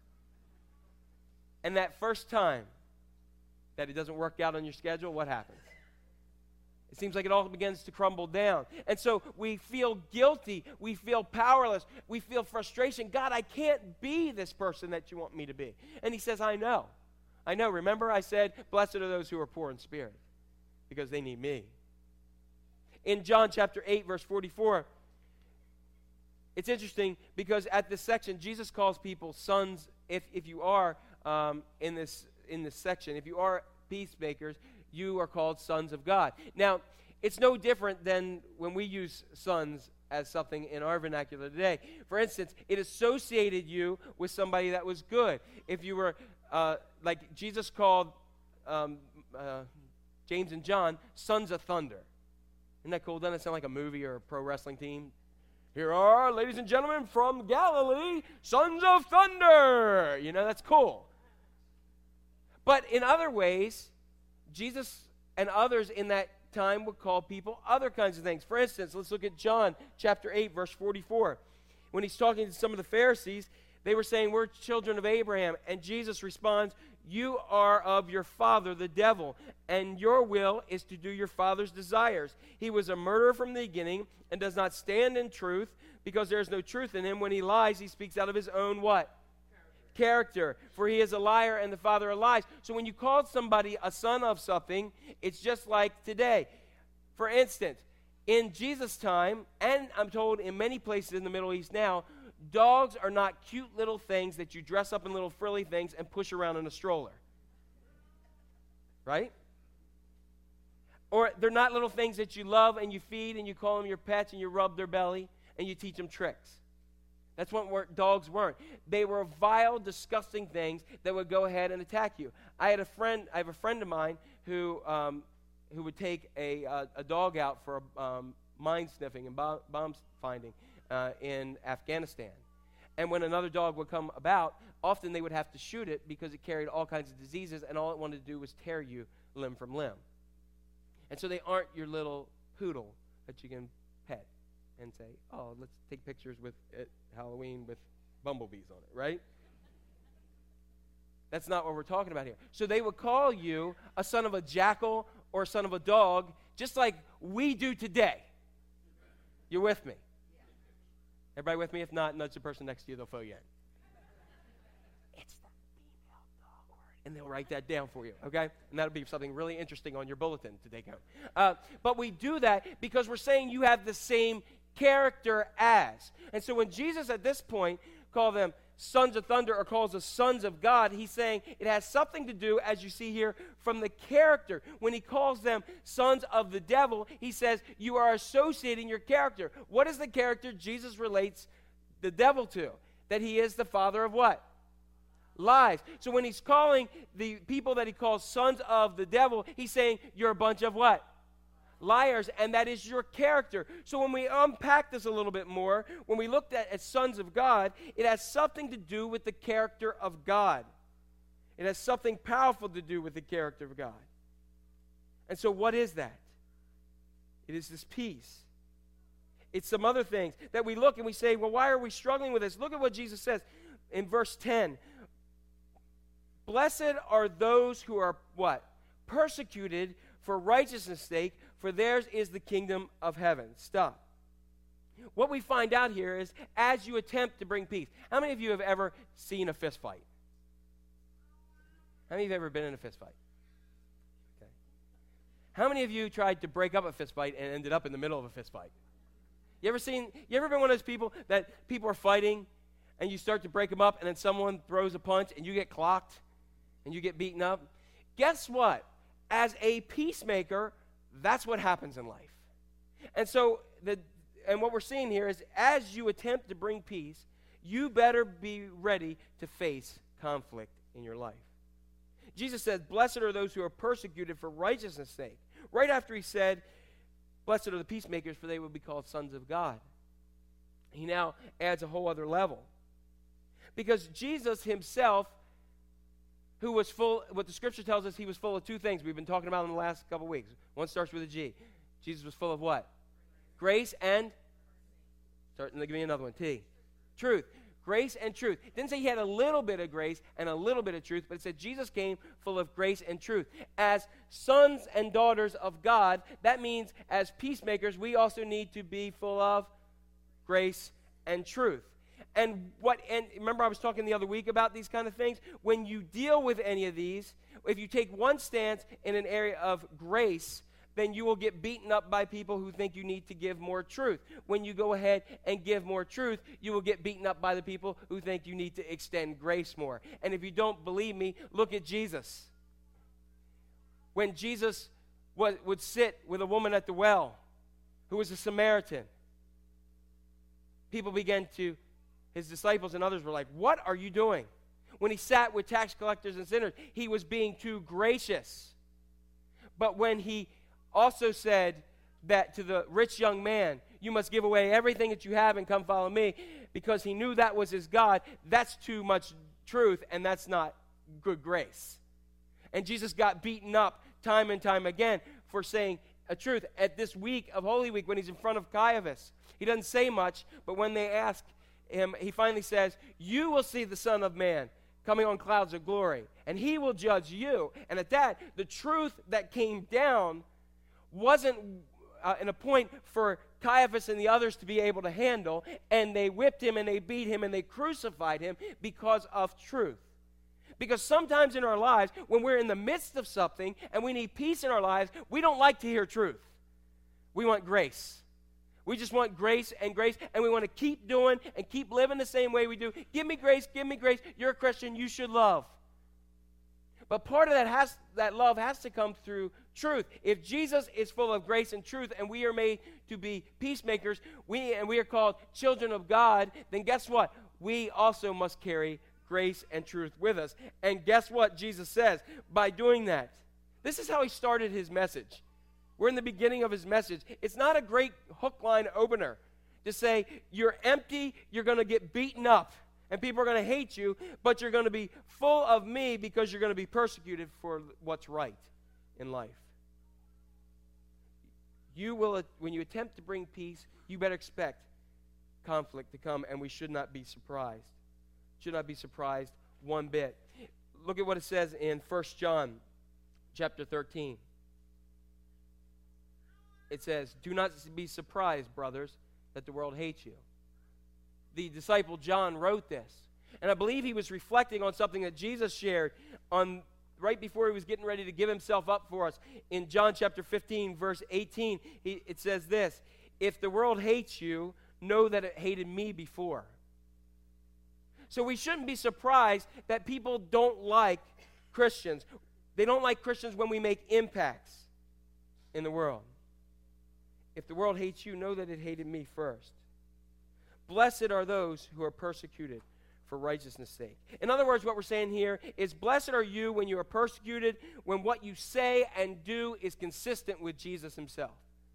And that first time that it doesn't work out on your schedule, what happens? It seems like it all begins to crumble down. And so we feel guilty. We feel powerless. We feel frustration. God, I can't be this person that you want me to be. And he says, I know. I know. Remember I said, blessed are those who are poor in spirit, because they need me. In John chapter eight, verse forty-four, it's interesting because at this section, Jesus calls people sons. If, if you are um, in this in this section, if you are peacemakers, you are called sons of God. Now, it's no different than when we use sons as something in our vernacular today. For instance, it associated you with somebody that was good. If you were, uh, like Jesus called um, uh, James and John sons of thunder. Isn't that cool? Doesn't it sound like a movie or a pro wrestling team? Here are, ladies and gentlemen, from Galilee, sons of thunder. You know, that's cool. But in other ways, Jesus and others in that time would call people other kinds of things. For instance, let's look at John chapter eight, verse forty-four. When he's talking to some of the Pharisees, they were saying, we're children of Abraham. And Jesus responds, you are of your father, the devil, and your will is to do your father's desires. He was a murderer from the beginning and does not stand in truth, because there is no truth in him. When he lies, he speaks out of his own what? Character. For he is a liar and the father of lies. So when you call somebody a son of something, it's just like today. For instance, in Jesus' time, and I'm told in many places in the Middle East now, dogs are not cute little things that you dress up in little frilly things and push around in a stroller. Right? Or they're not little things that you love and you feed and you call them your pets and you rub their belly and you teach them tricks. That's what were, dogs weren't. They were vile, disgusting things that would go ahead and attack you. I had a friend, I have a friend of mine who um, who would take a, uh, a dog out for um, mine sniffing and bomb, bomb finding uh, in Afghanistan. And when another dog would come about, often they would have to shoot it because it carried all kinds of diseases, and all it wanted to do was tear you limb from limb. And so they aren't your little poodle that you can pet and say, oh, let's take pictures with at Halloween with bumblebees on it, right? That's not what we're talking about here. So they would call you a son of a jackal or a son of a dog, just like we do today. You're with me? Everybody with me? If not, nudge the person next to you, they'll fill you in. It's the female dog word. And they'll write that down for you, okay? And that'll be something really interesting on your bulletin to take home. Uh, but we do that because we're saying you have the same character as. And so when Jesus at this point called them sons of thunder or calls us sons of God, he's saying it has something to do, as you see here, from the character. When he calls them sons of the devil, he says you are associating your character. What is the character Jesus relates the devil to? That he is the father of what? Lies. So when he's calling the people that he calls sons of the devil, he's saying you're a bunch of what? Liars, and that is your character. So when we unpack this a little bit more, when we looked at as sons of God, it has something to do with the character of God. It has something powerful to do with the character of God. And so what is that? It is this peace. It's some other things that we look and we say, well, why are we struggling with this? Look at what Jesus says in verse ten. Blessed are those who are what? Persecuted for righteousness' sake, for theirs is the kingdom of heaven. Stop. What we find out here is as you attempt to bring peace. How many of you have ever seen a fist fight? How many of you have ever been in a fist fight? Okay. How many of you tried to break up a fist fight and ended up in the middle of a fist fight? You ever seen, you ever been one of those people that people are fighting and you start to break them up and then someone throws a punch and you get clocked and you get beaten up? Guess what? As a peacemaker, that's what happens in life. And so, the and what we're seeing here is as you attempt to bring peace, you better be ready to face conflict in your life. Jesus says, blessed are those who are persecuted for righteousness' sake. Right after he said, blessed are the peacemakers, for they will be called sons of God. He now adds a whole other level. Because Jesus himself, who was full, what the scripture tells us, he was full of two things we've been talking about in the last couple weeks. One starts with a G. Jesus was full of what? Grace and, start, give me another one, T. Truth. Grace and truth. It didn't say he had a little bit of grace and a little bit of truth, but it said Jesus came full of grace and truth. As sons and daughters of God, that means as peacemakers, we also need to be full of grace and truth. And what? And remember I was talking the other week about these kind of things? When you deal with any of these, if you take one stance in an area of grace, then you will get beaten up by people who think you need to give more truth. When you go ahead and give more truth, you will get beaten up by the people who think you need to extend grace more. And if you don't believe me, look at Jesus. When Jesus was, would sit with a woman at the well who was a Samaritan, people began to, his disciples and others were like, what are you doing? When he sat with tax collectors and sinners, he was being too gracious. But when he also said that to the rich young man, you must give away everything that you have and come follow me, because he knew that was his God, that's too much truth, and that's not good grace. And Jesus got beaten up time and time again for saying a truth. At this week of Holy Week, when he's in front of Caiaphas, he doesn't say much, but when they ask him, he finally says, you will see the Son of Man coming on clouds of glory, and he will judge you. And at that, the truth that came down wasn't uh, in a point for Caiaphas and the others to be able to handle, and they whipped him and they beat him and they crucified him because of truth. Because sometimes in our lives, when we're in the midst of something and we need peace in our lives, we don't like to hear truth. We want grace. We just want grace and grace, and we want to keep doing and keep living the same way we do. Give me grace, give me grace. You're a Christian, you should love. But part of that has that love has to come through truth. If Jesus is full of grace and truth, and we are made to be peacemakers, we and we are called children of God, then guess what? We also must carry grace and truth with us. And guess what Jesus says? By doing that, this is how he started his message. We're in the beginning of his message. It's not a great hook line opener to say, you're empty, you're going to get beaten up, and people are going to hate you, but you're going to be full of me because you're going to be persecuted for what's right in life. You will, when you attempt to bring peace, you better expect conflict to come, and we should not be surprised. Should not be surprised one bit. Look at what it says in First John chapter thirteen. It says, do not be surprised, brothers, that the world hates you. The disciple John wrote this, and I believe he was reflecting on something that Jesus shared on right before he was getting ready to give himself up for us. In John chapter fifteen, verse eighteen, he, it says this, if the world hates you, know that it hated me before. So we shouldn't be surprised that people don't like Christians. They don't like Christians when we make impacts in the world. If the world hates you, know that it hated me first. Blessed are those who are persecuted for righteousness' sake. In other words, what we're saying here is, blessed are you when you are persecuted, when what you say and do is consistent with Jesus himself.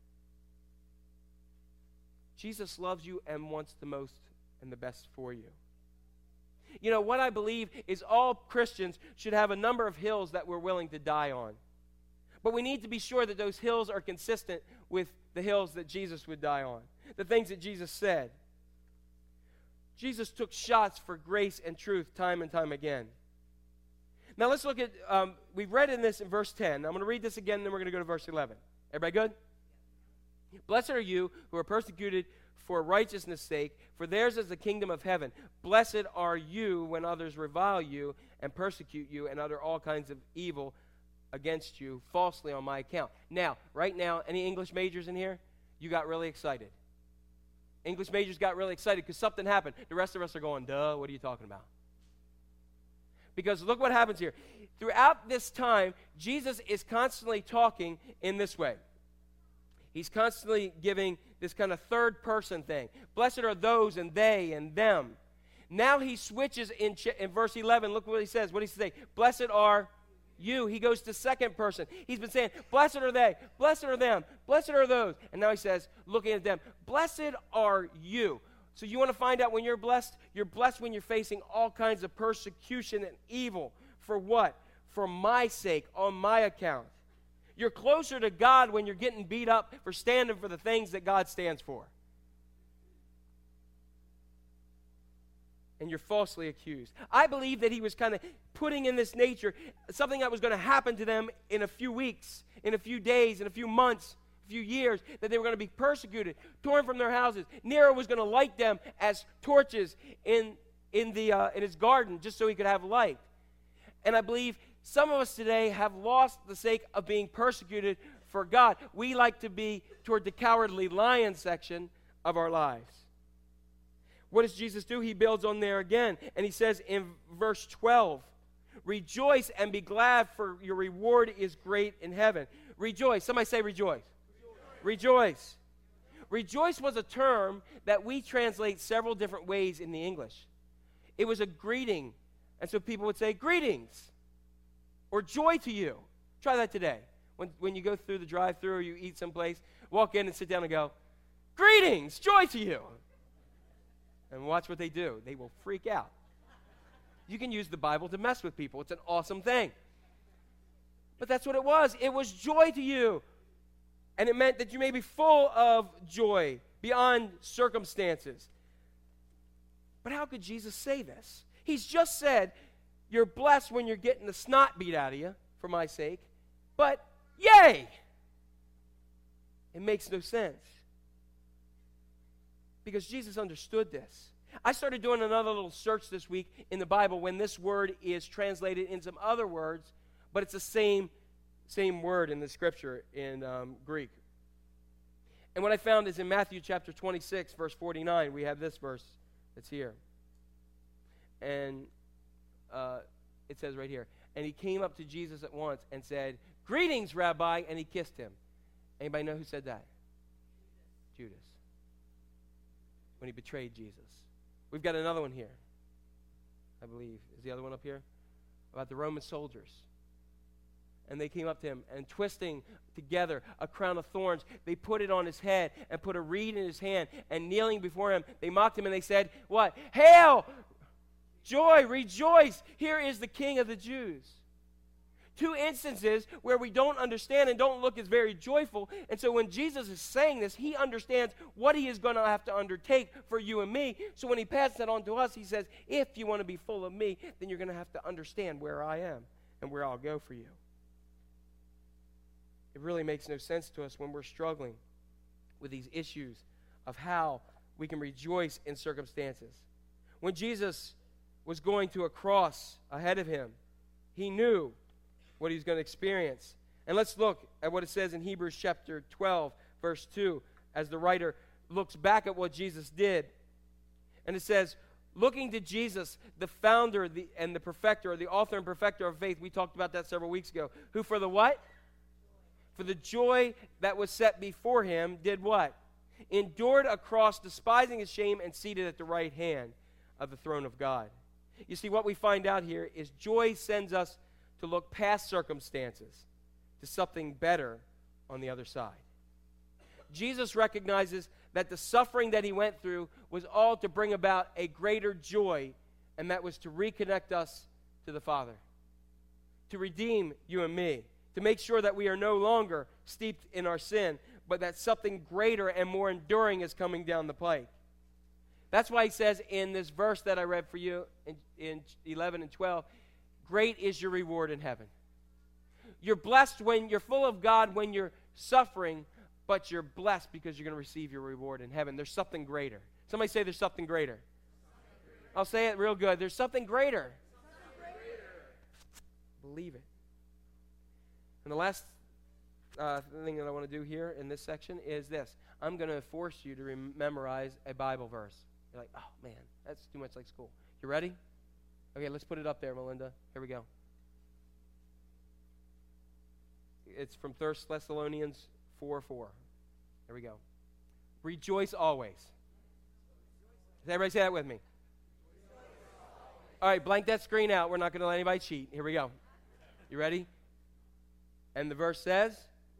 Jesus loves you and wants the most and the best for you. You know, what I believe is all Christians should have a number of hills that we're willing to die on. But we need to be sure that those hills are consistent with the hills that Jesus would die on, the things that Jesus said. Jesus took shots for grace and truth time and time again. Now let's look at, um, we've read in this in verse ten. I'm going to read this again, then we're going to go to verse eleven. Everybody good? Blessed are you who are persecuted for righteousness' sake, for theirs is the kingdom of heaven. Blessed are you when others revile you and persecute you and utter all kinds of evil against you falsely on my account. Now, right now, any English majors in here? You got really excited. English majors got really excited because something happened. The rest of us are going, duh, what are you talking about? Because look what happens here. Throughout this time, Jesus is constantly talking in this way. He's constantly giving this kind of third person thing. Blessed are those and they and them. Now he switches in, ch- in verse eleven. Look what he says. What does he say? Blessed are you. He goes to second person. He's been saying, blessed are they, blessed are them, blessed are those. And now he says, looking at them, blessed are you. So you want to find out when you're blessed? You're blessed when you're facing all kinds of persecution and evil. For what? For my sake, on my account. You're closer to God when you're getting beat up for standing for the things that God stands for. And you're falsely accused. I believe that he was kind of putting in this nature something that was going to happen to them in a few weeks, in a few days, in a few months, a few years, that they were going to be persecuted, torn from their houses. Nero was going to light them as torches in, in, the, uh, in his garden just so he could have light. And I believe some of us today have lost the sake of being persecuted for God. We like to be toward the cowardly lion section of our lives. What does Jesus do? He builds on there again. And he says in verse twelve, rejoice and be glad, for your reward is great in heaven. Rejoice. Somebody say rejoice. Rejoice. Rejoice. Rejoice was a term that we translate several different ways in the English. It was a greeting. And so people would say, greetings. Or joy to you. Try that today. When, when you go through the drive-thru or you eat someplace, walk in and sit down and go, greetings, joy to you. And watch what they do. They will freak out. You can use the Bible to mess with people. It's an awesome thing. But that's what it was. It was joy to you. And it meant that you may be full of joy beyond circumstances. But how could Jesus say this? He's just said, you're blessed when you're getting the snot beat out of you for my sake. But yay! It makes no sense. Because Jesus understood this. I started doing another little search this week in the Bible when this word is translated in some other words, but it's the same, same word in the scripture in um, Greek. And what I found is in Matthew chapter twenty-six, verse forty-nine, we have this verse that's here. And uh, it says right here, and he came up to Jesus at once and said, greetings, Rabbi, and he kissed him. Anybody know who said that? Judas. When he betrayed Jesus. We've got another one here, I believe. Is the other one up here? About the Roman soldiers. And they came up to him, and twisting together a crown of thorns, they put it on his head and put a reed in his hand, and kneeling before him, they mocked him, and they said, what? Hail! Joy, rejoice! Here is the King of the Jews. Two instances where we don't understand and don't look as very joyful. And so when Jesus is saying this, he understands what he is going to have to undertake for you and me. So when he passes that on to us, he says, if you want to be full of me, then you're going to have to understand where I am and where I'll go for you. It really makes no sense to us when we're struggling with these issues of how we can rejoice in circumstances. When Jesus was going to a cross ahead of him, he knew what he's going to experience. And let's look at what it says in Hebrews chapter twelve, verse two, as the writer looks back at what Jesus did. And it says, looking to Jesus, the founder the, and the perfecter, or the author and perfecter of faith, we talked about that several weeks ago, who for the what? For the joy that was set before him, did what? Endured a cross, despising his shame, and seated at the right hand of the throne of God. You see, what we find out here is joy sends us to look past circumstances to something better on the other side. Jesus recognizes that the suffering that he went through was all to bring about a greater joy, and that was to reconnect us to the Father, to redeem you and me, to make sure that we are no longer steeped in our sin, but that something greater and more enduring is coming down the pike. That's why he says in this verse that I read for you in, in eleven and twelve, great is your reward in heaven. You're blessed when you're full of God, when you're suffering, but you're blessed because you're going to receive your reward in heaven. There's something greater. Somebody say there's something greater. I'll say it real good. There's something greater. Something greater. Believe it. And the last uh, thing that I want to do here in this section is this. I'm going to force you to rem- memorize a Bible verse. You're like, oh, man, that's too much like school. You ready? Okay, let's put it up there, Melinda. Here we go. It's from First Thessalonians four four. There we go. Rejoice always. Does everybody say that with me? All right, blank that screen out. We're not going to let anybody cheat. Here we go. You ready? And the verse says?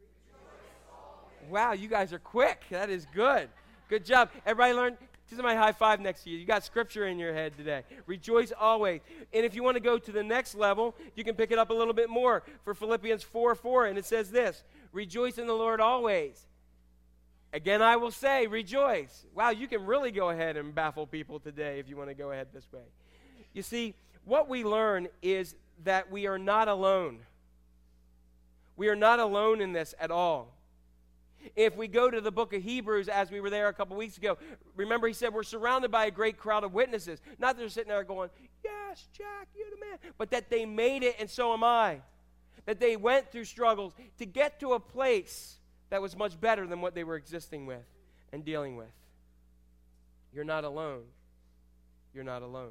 Wow, you guys are quick. That is good. Good job. Everybody learn? Give somebody a high five next to you. You got scripture in your head today. Rejoice always. And if you want to go to the next level, you can pick it up a little bit more for Philippians four four, and it says this, rejoice in the Lord always. Again, I will say, rejoice. Wow, you can really go ahead and baffle people today if you want to go ahead this way. You see, what we learn is that we are not alone. We are not alone in this at all. If we go to the book of Hebrews, as we were there a couple weeks ago, remember he said we're surrounded by a great crowd of witnesses. Not that they're sitting there going, yes, Jack, you're the man. But that they made it, and so am I. That they went through struggles to get to a place that was much better than what they were existing with and dealing with. You're not alone. You're not alone.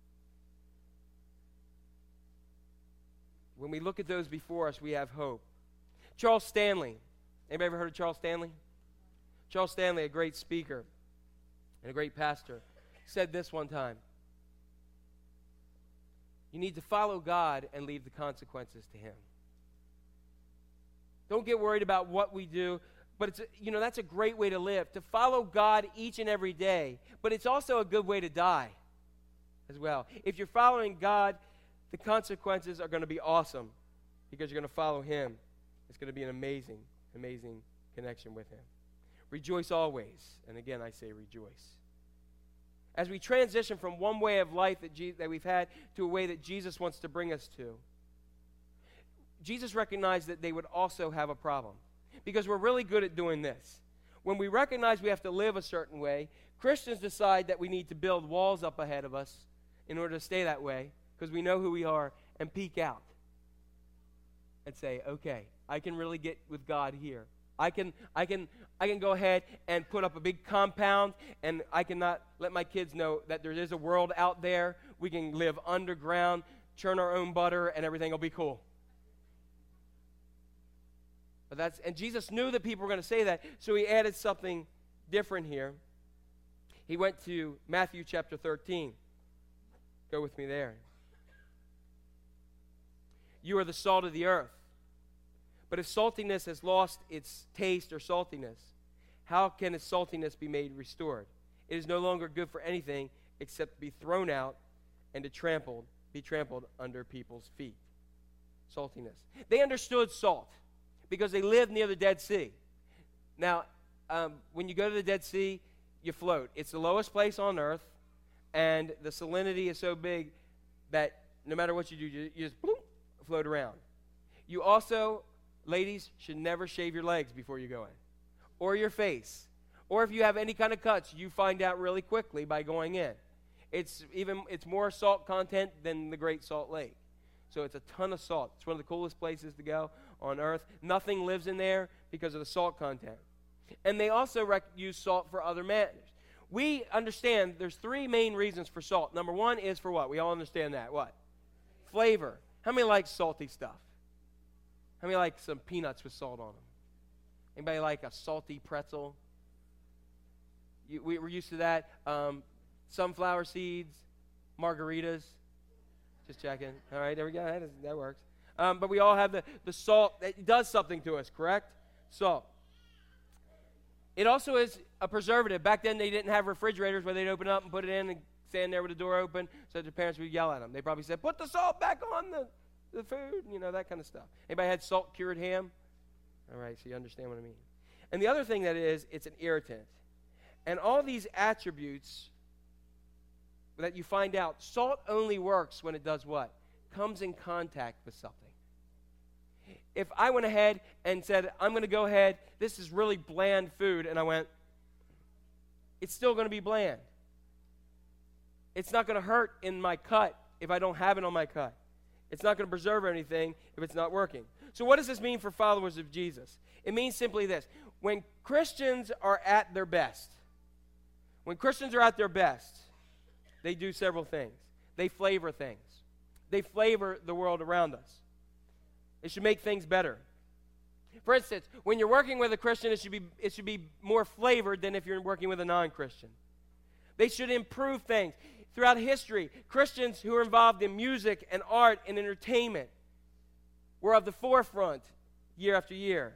When we look at those before us, we have hope. Charles Stanley. Anybody ever heard of Charles Stanley? Charles Stanley, a great speaker and a great pastor, said this one time. You need to follow God and leave the consequences to Him. Don't get worried about what we do, but it's a, you know that's a great way to live, to follow God each and every day. But it's also a good way to die as well. If you're following God, the consequences are going to be awesome because you're going to follow Him. It's going to be an amazing, amazing connection with Him. Rejoice always. And again, I say rejoice. As we transition from one way of life that, Je- that we've had to a way that Jesus wants to bring us to, Jesus recognized that they would also have a problem because we're really good at doing this. When we recognize we have to live a certain way, Christians decide that we need to build walls up ahead of us in order to stay that way because we know who we are and peek out and say, okay, I can really get with God here. I can, I can, I can go ahead and put up a big compound, and I cannot let my kids know that there is a world out there. We can live underground, churn our own butter, and everything will be cool. But that's, and Jesus knew that people were going to say that, so He added something different here. He went to Matthew chapter thirteen. Go with me there. You are the salt of the earth. But if saltiness has lost its taste or saltiness, how can its saltiness be made restored? It is no longer good for anything except to be thrown out and to trampled, be trampled under people's feet. Saltiness. They understood salt because they lived near the Dead Sea. Now, um, when you go to the Dead Sea, you float. It's the lowest place on earth, and the salinity is so big that no matter what you do, you, you just boom, float around. You also, ladies, should never shave your legs before you go in, or your face. Or if you have any kind of cuts, you find out really quickly by going in. It's even it's more salt content than the Great Salt Lake. So it's a ton of salt. It's one of the coolest places to go on earth. Nothing lives in there because of the salt content. And they also rec- use salt for other matters. We understand there's three main reasons for salt. Number one is for what? We all understand that. What? Flavor. How many like salty stuff? How many like some peanuts with salt on them? Anybody like a salty pretzel? You, we, we're used to that. Um, sunflower seeds, margaritas. Just checking. All right, there we go. That, is, that works. Um, but we all have the, the salt. It does something to us, correct? Salt. It also is a preservative. Back then, they didn't have refrigerators where they'd open up and put it in and stand there with the door open so that their parents would yell at them. They probably said, put the salt back on the, the food, you know, that kind of stuff. Anybody had salt-cured ham? All right, so you understand what I mean. And the other thing that it is, it's an irritant. And all these attributes that you find out, salt only works when it does what? Comes in contact with something. If I went ahead and said, I'm going to go ahead, this is really bland food, and I went, it's still going to be bland. It's not going to hurt in my cut if I don't have it on my cut. It's not going to preserve anything if it's not working. So what does this mean for followers of Jesus? It means simply this. When Christians are at their best, when Christians are at their best, they do several things. They flavor things. They flavor the world around us. It should make things better. For instance, when you're working with a Christian, it should be, it should be more flavored than if you're working with a non-Christian. They should improve things. Throughout history, Christians who are involved in music and art and entertainment were of the forefront year after year.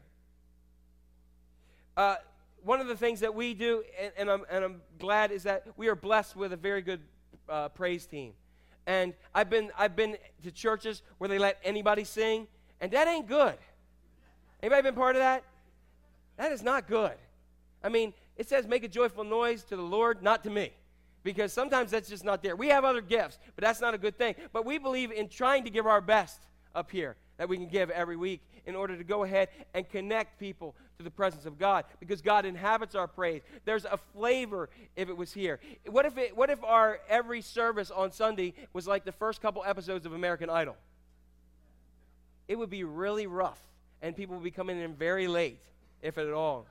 Uh, one of the things that we do, and, and, I'm, and I'm glad, is that we are blessed with a very good uh, praise team. And I've been, I've been to churches where they let anybody sing, and that ain't good. Anybody been part of that? That is not good. I mean, it says make a joyful noise to the Lord, not to me. Because sometimes that's just not there. We have other gifts, but that's not a good thing. But we believe in trying to give our best up here that we can give every week in order to go ahead and connect people to the presence of God, because God inhabits our praise. There's a flavor if it was here. What if it, what if our every service on Sunday was like the first couple episodes of American Idol? It would be really rough, and people would be coming in very late, if at all.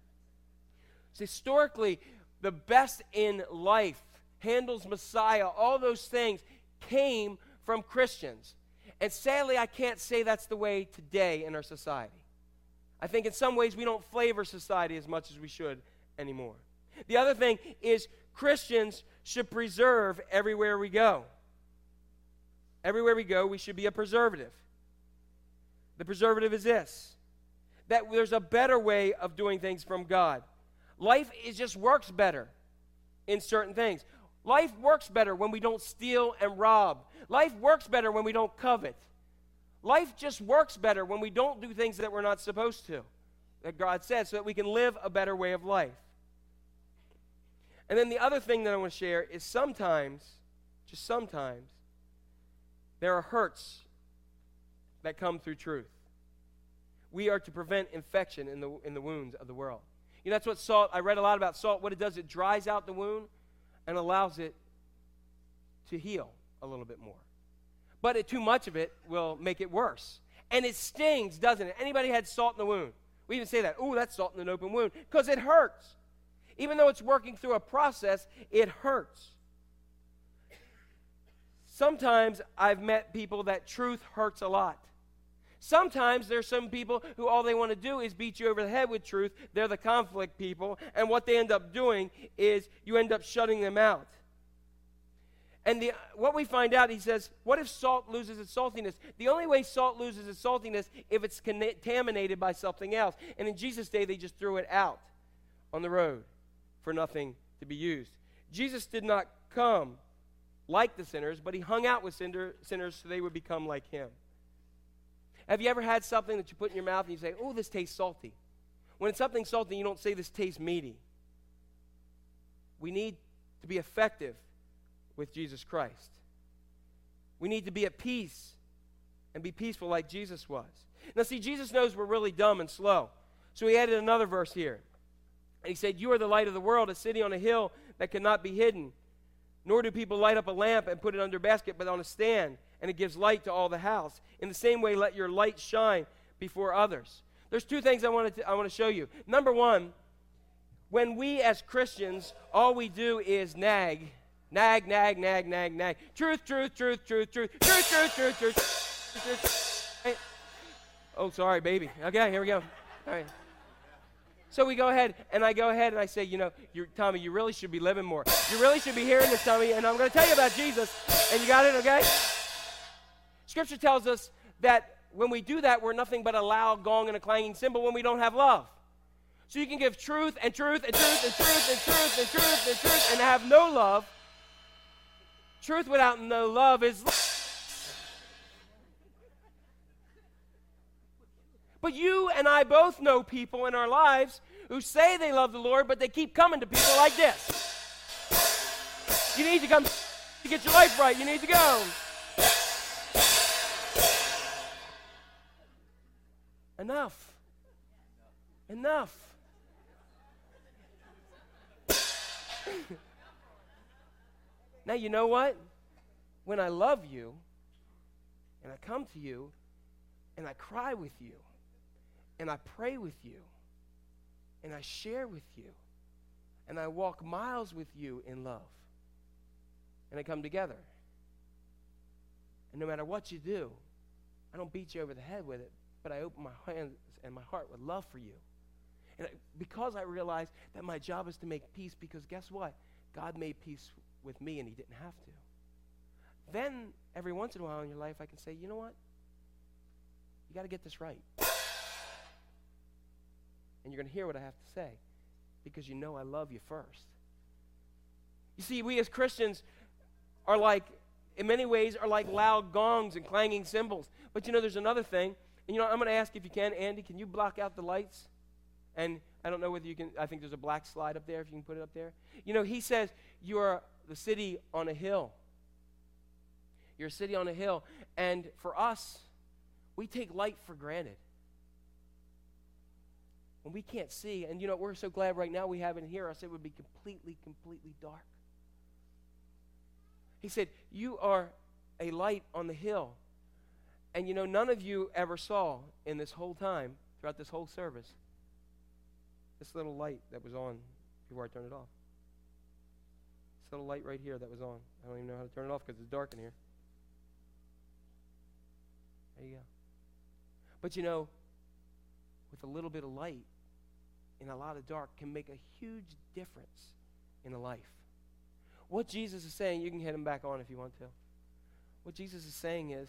So historically, the best in life, Handel's Messiah, all those things came from Christians. And sadly, I can't say that's the way today in our society. I think in some ways we don't flavor society as much as we should anymore. The other thing is Christians should preserve everywhere we go. Everywhere we go, we should be a preservative. The preservative is this, that there's a better way of doing things from God. Life is just works better in certain things. Life works better when we don't steal and rob. Life works better when we don't covet. Life just works better when we don't do things that we're not supposed to, that God said, so that we can live a better way of life. And then the other thing that I want to share is sometimes, just sometimes, there are hurts that come through truth. We are to prevent infection in the, in the wounds of the world. You know, that's what salt, I read a lot about salt. What it does, it dries out the wound and allows it to heal a little bit more. But it, too much of it will make it worse. And it stings, doesn't it? Anybody had salt in the wound? We even say that, ooh, that's salt in an open wound, because it hurts. Even though it's working through a process, it hurts. Sometimes I've met people that truth hurts a lot. Sometimes there's some people who all they want to do is beat you over the head with truth. They're the conflict people, and what they end up doing is you end up shutting them out. And the, what we find out, he says, what if salt loses its saltiness? The only way salt loses its saltiness if it's contaminated by something else. And in Jesus' day, they just threw it out on the road for nothing to be used. Jesus did not come like the sinners, but he hung out with sinner, sinners so they would become like him. Have you ever had something that you put in your mouth and you say, oh, this tastes salty? When it's something salty, you don't say this tastes meaty. We need to be effective with Jesus Christ. We need to be at peace and be peaceful like Jesus was. Now, see, Jesus knows we're really dumb and slow. So he added another verse here. And he said, you are the light of the world, a city on a hill that cannot be hidden. Nor do people light up a lamp and put it under a basket, but on a stand, and it gives light to all the house. In the same way, let your light shine before others. There's two things I want to I want to show you. Number one, when we as Christians, all we do is nag, nag, nag, nag, nag, nag. Truth, truth, truth, truth, truth, truth, truth, truth, truth, truth. Hey. Oh, sorry, baby. Okay, here we go. All right. So we go ahead, and I go ahead and I say, you know, you're, Tommy, you really should be living more. You really should be hearing this, Tommy, and I'm going to tell you about Jesus. And you got it, okay? Scripture tells us that when we do that, we're nothing but a loud gong and a clanging cymbal when we don't have love. So you can give truth and truth and truth and truth and truth and truth and truth and have no love. Truth without no love is love. But you and I both know people in our lives who say they love the Lord, but they keep coming to people like this. You need to come to get your life right. You need to go. Enough. Enough. Now, you know what? When I love you And I come to you, and I cry with you, and I pray with you, and I share with you, and I walk miles with you in love. And I come together. And no matter what you do, I don't beat you over the head with it, but I open my hands and my heart with love for you. And I, because I realize that my job is to make peace, because guess what? God made peace with me, and he didn't have to. Then, every once in a while in your life, I can say, you know what? You got to get this right. And you're going to hear what I have to say, because you know I love you first. You see, we as Christians are like, in many ways, are like loud gongs and clanging cymbals. But you know, there's another thing. And you know, I'm going to ask if you can, Andy, can you block out the lights? And I don't know whether you can, I think there's a black slide up there, if you can put it up there. You know, he says, you are the city on a hill. You're a city on a hill. And for us, we take light for granted. When we can't see, and you know, we're so glad right now we have it here, else it would be completely, completely dark. He said, you are a light on the hill. And you know, none of you ever saw in this whole time, throughout this whole service, this little light that was on before I turned it off. This little light right here that was on. I don't even know how to turn it off because it's dark in here. There you go. But you know, with a little bit of light and a lot of dark can make a huge difference in a life. What Jesus is saying, you can hit him back on if you want to. What Jesus is saying is,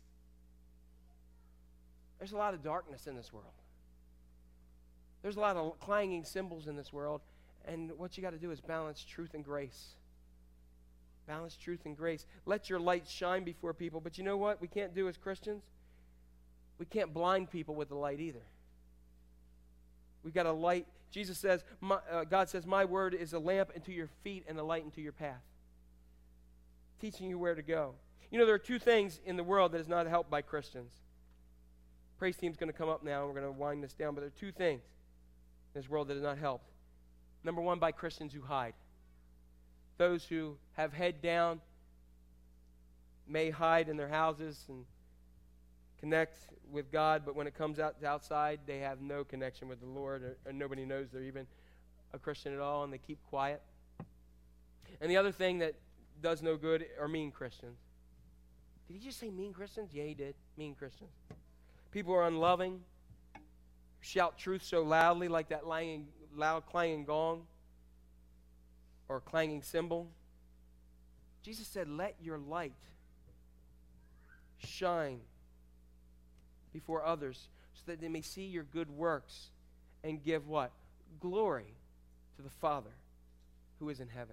there's a lot of darkness in this world. There's a lot of clanging cymbals in this world, and what you got to do is balance truth and grace. Balance truth and grace. Let your light shine before people, but you know what we can't do as Christians? We can't blind people with the light either. We've got a light. Jesus says, my, uh, God says, my word is a lamp unto your feet and a light unto your path. Teaching you where to go. You know, there are two things in the world that is not helped by Christians. Praise team's going to come up now, and we're going to wind this down, but there are two things in this world that is not helped. Number one, by Christians who hide. Those who have head down may hide in their houses and connect with God, but when it comes out to outside, they have no connection with the Lord, or, or nobody knows they're even a Christian at all, and they keep quiet. And the other thing that does no good are mean Christians. Did he just say mean Christians? Yeah, he did. Mean Christians. People are unloving, shout truth so loudly like that lying, loud clanging gong or clanging cymbal. Jesus said, let your light shine before others so that they may see your good works and give what? Glory to the Father who is in heaven.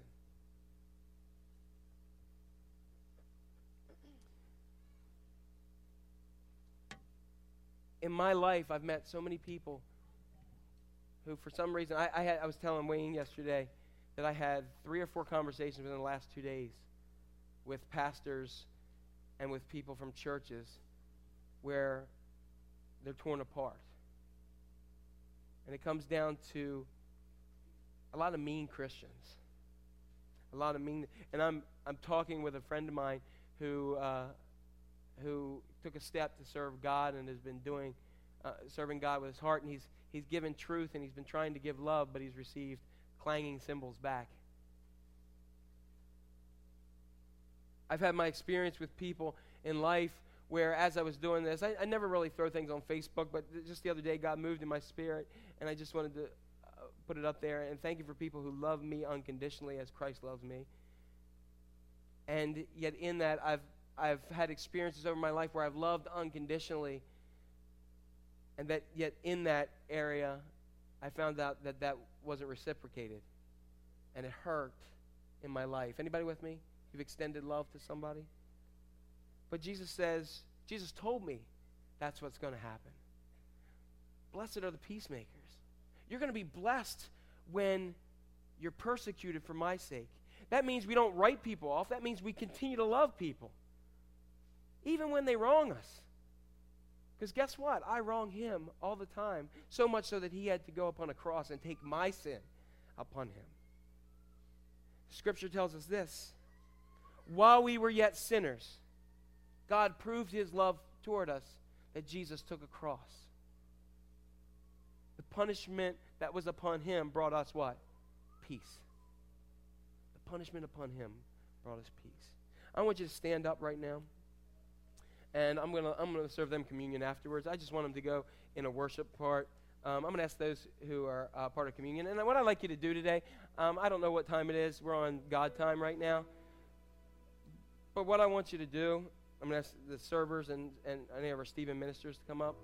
In my life, I've met so many people who, for some reason, I, I, had, I was telling Wayne yesterday that I had three or four conversations within the last two days with pastors and with people from churches where they're torn apart. And it comes down to a lot of mean Christians. A lot of mean, and I'm I'm talking with a friend of mine who uh, who took a step to serve God and has been doing uh, serving God with his heart, and he's he's given truth and he's been trying to give love, but he's received clanging cymbals back. I've had my experience with people in life where, as I was doing this, I, I never really throw things on Facebook, but th- just the other day, God moved in my spirit, and I just wanted to uh, put it up there. And thank you for people who love me unconditionally as Christ loves me. And yet, in that, I've I've had experiences over my life where I've loved unconditionally, and that yet in that area, I found out that that wasn't reciprocated, and it hurt in my life. Anybody with me? You've extended love to somebody? But Jesus says, Jesus told me that's what's going to happen. Blessed are the peacemakers. You're going to be blessed when you're persecuted for my sake. That means we don't write people off. That means we continue to love people, even when they wrong us. Because guess what? I wrong him all the time, so much so that he had to go upon a cross and take my sin upon him. Scripture tells us this: while we were yet sinners, God proved his love toward us that Jesus took a cross. The punishment that was upon him brought us what? Peace. The punishment upon him brought us peace. I want you to stand up right now. And I'm gonna I'm gonna serve them communion afterwards. I just want them to go in a worship part. Um, I'm gonna ask those who are uh, part of communion. And what I'd like you to do today, um, I don't know what time it is. We're on God time right now. But what I want you to do, I'm gonna ask the servers and, and any of our Stephen ministers to come up.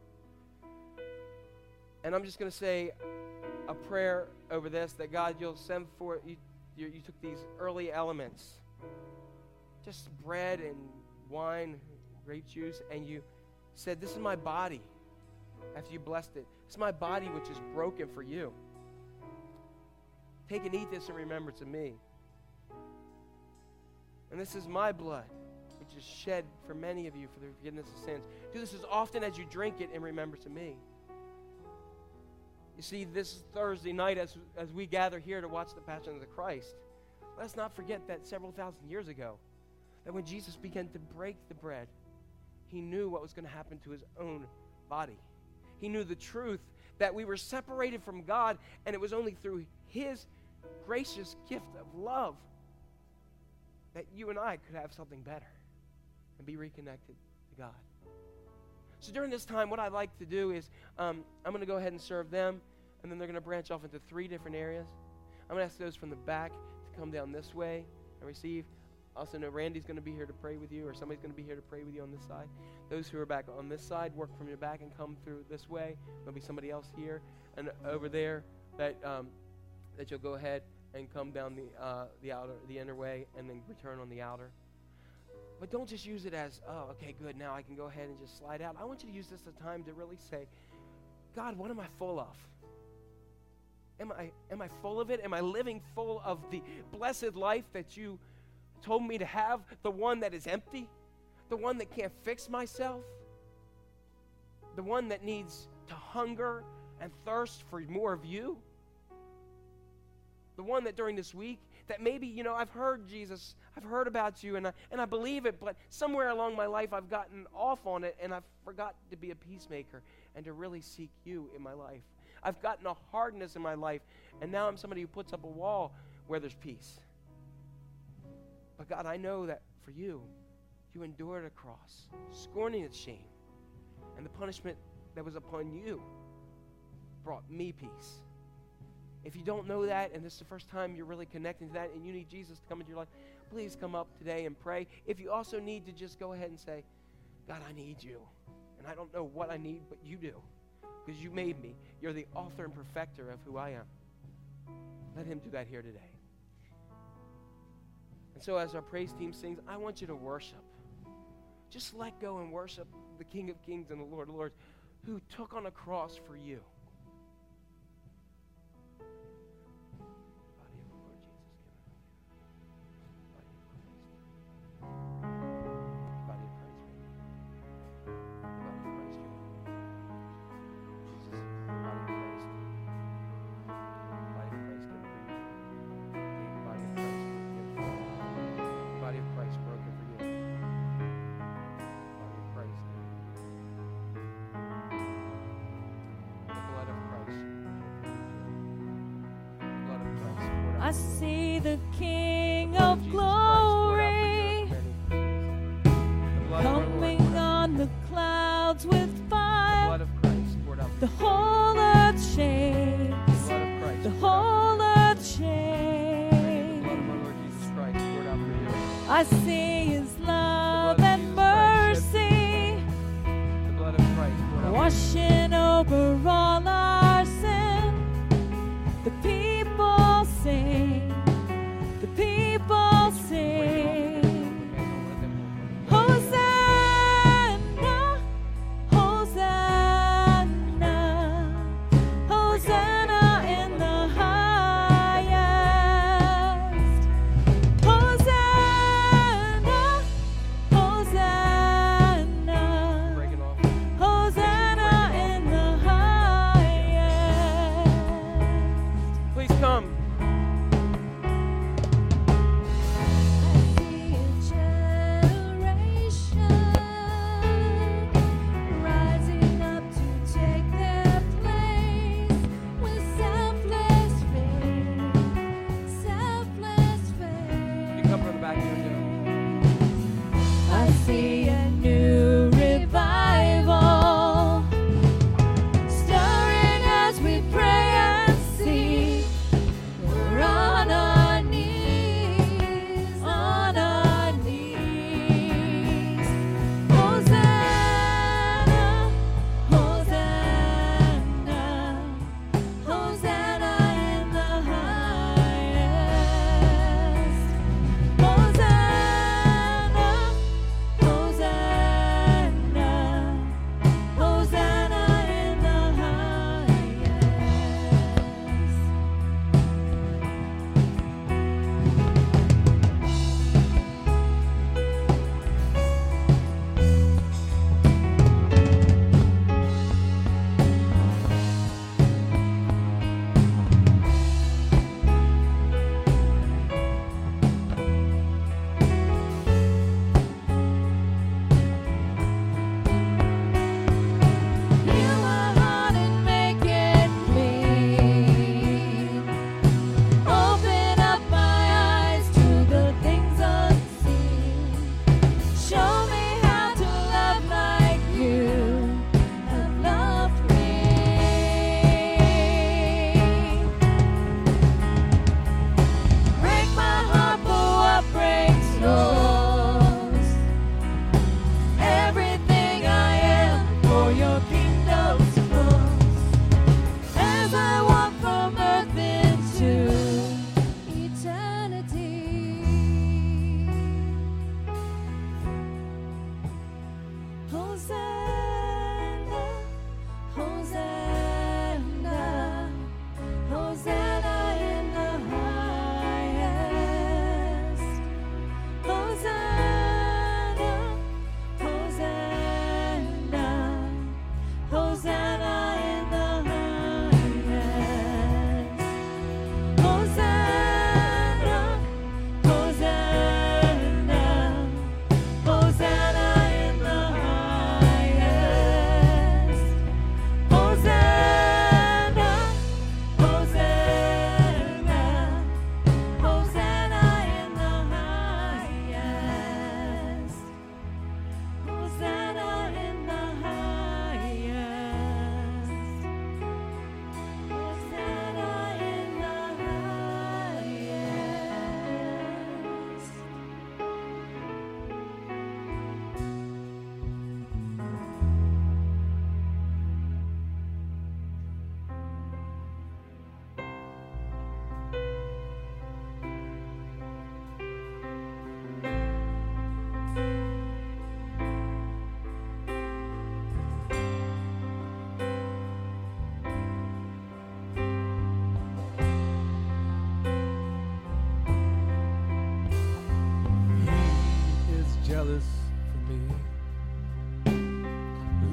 And I'm just gonna say a prayer over this, that God, you'll send forth. You, you, you took these early elements, just bread and wine, grape juice, and you said, this is my body. After you blessed it, it's my body which is broken for you. Take and eat this in remembrance of me. And this is my blood, which is shed for many of you for the forgiveness of sins. Do this as often as you drink it in remembrance of me. You see, this Thursday night, as, as we gather here to watch the Passion of the Christ, let's not forget that several thousand years ago, that when Jesus began to break the bread, he knew what was going to happen to his own body. He knew the truth that we were separated from God, and it was only through his gracious gift of love that you and I could have something better and be reconnected to God. So during this time, what I'd like to do is um, I'm going to go ahead and serve them, and then they're going to branch off into three different areas. I'm going to ask those from the back to come down this way and receive. Also know Randy's going to be here to pray with you, or somebody's going to be here to pray with you on this side. Those who are back on this side, work from your back and come through this way. There'll be somebody else here and over there that um, that you'll go ahead and come down the uh, the outer, the inner way, and then return on the outer. But don't just use it as, oh, okay, good, now I can go ahead and just slide out. I want you to use this as a time to really say, God, what am I full of? Am I am I full of it? Am I living full of the blessed life that you told me to have, the one that is empty, the one that can't fix myself, the one that needs to hunger and thirst for more of you, the one that during this week, that maybe, you know, I've heard Jesus, I've heard about you, and I, and I believe it, but somewhere along my life I've gotten off on it, and I've forgot to be a peacemaker and to really seek you in my life. I've gotten a hardness in my life, and now I'm somebody who puts up a wall where there's peace. But God, I know that for you, you endured a cross, scorning its shame, and the punishment that was upon you brought me peace. If you don't know that, and this is the first time you're really connecting to that, and you need Jesus to come into your life, please come up today and pray. If you also need to just go ahead and say, God, I need you, and I don't know what I need, but you do, because you made me. You're the author and perfecter of who I am. Let him do that here today. And so as our praise team sings, I want you to worship. Just let go and worship the King of Kings and the Lord of Lords, who took on a cross for you. I see the King of Glory coming on the clouds with fire. The whole earth shakes. The whole earth shakes. I see his love and mercy washing over all our sin. The people sing, the people sing. Hosanna, Hosanna, Hosanna in the highest. Hosanna, Hosanna, Hosanna in the highest.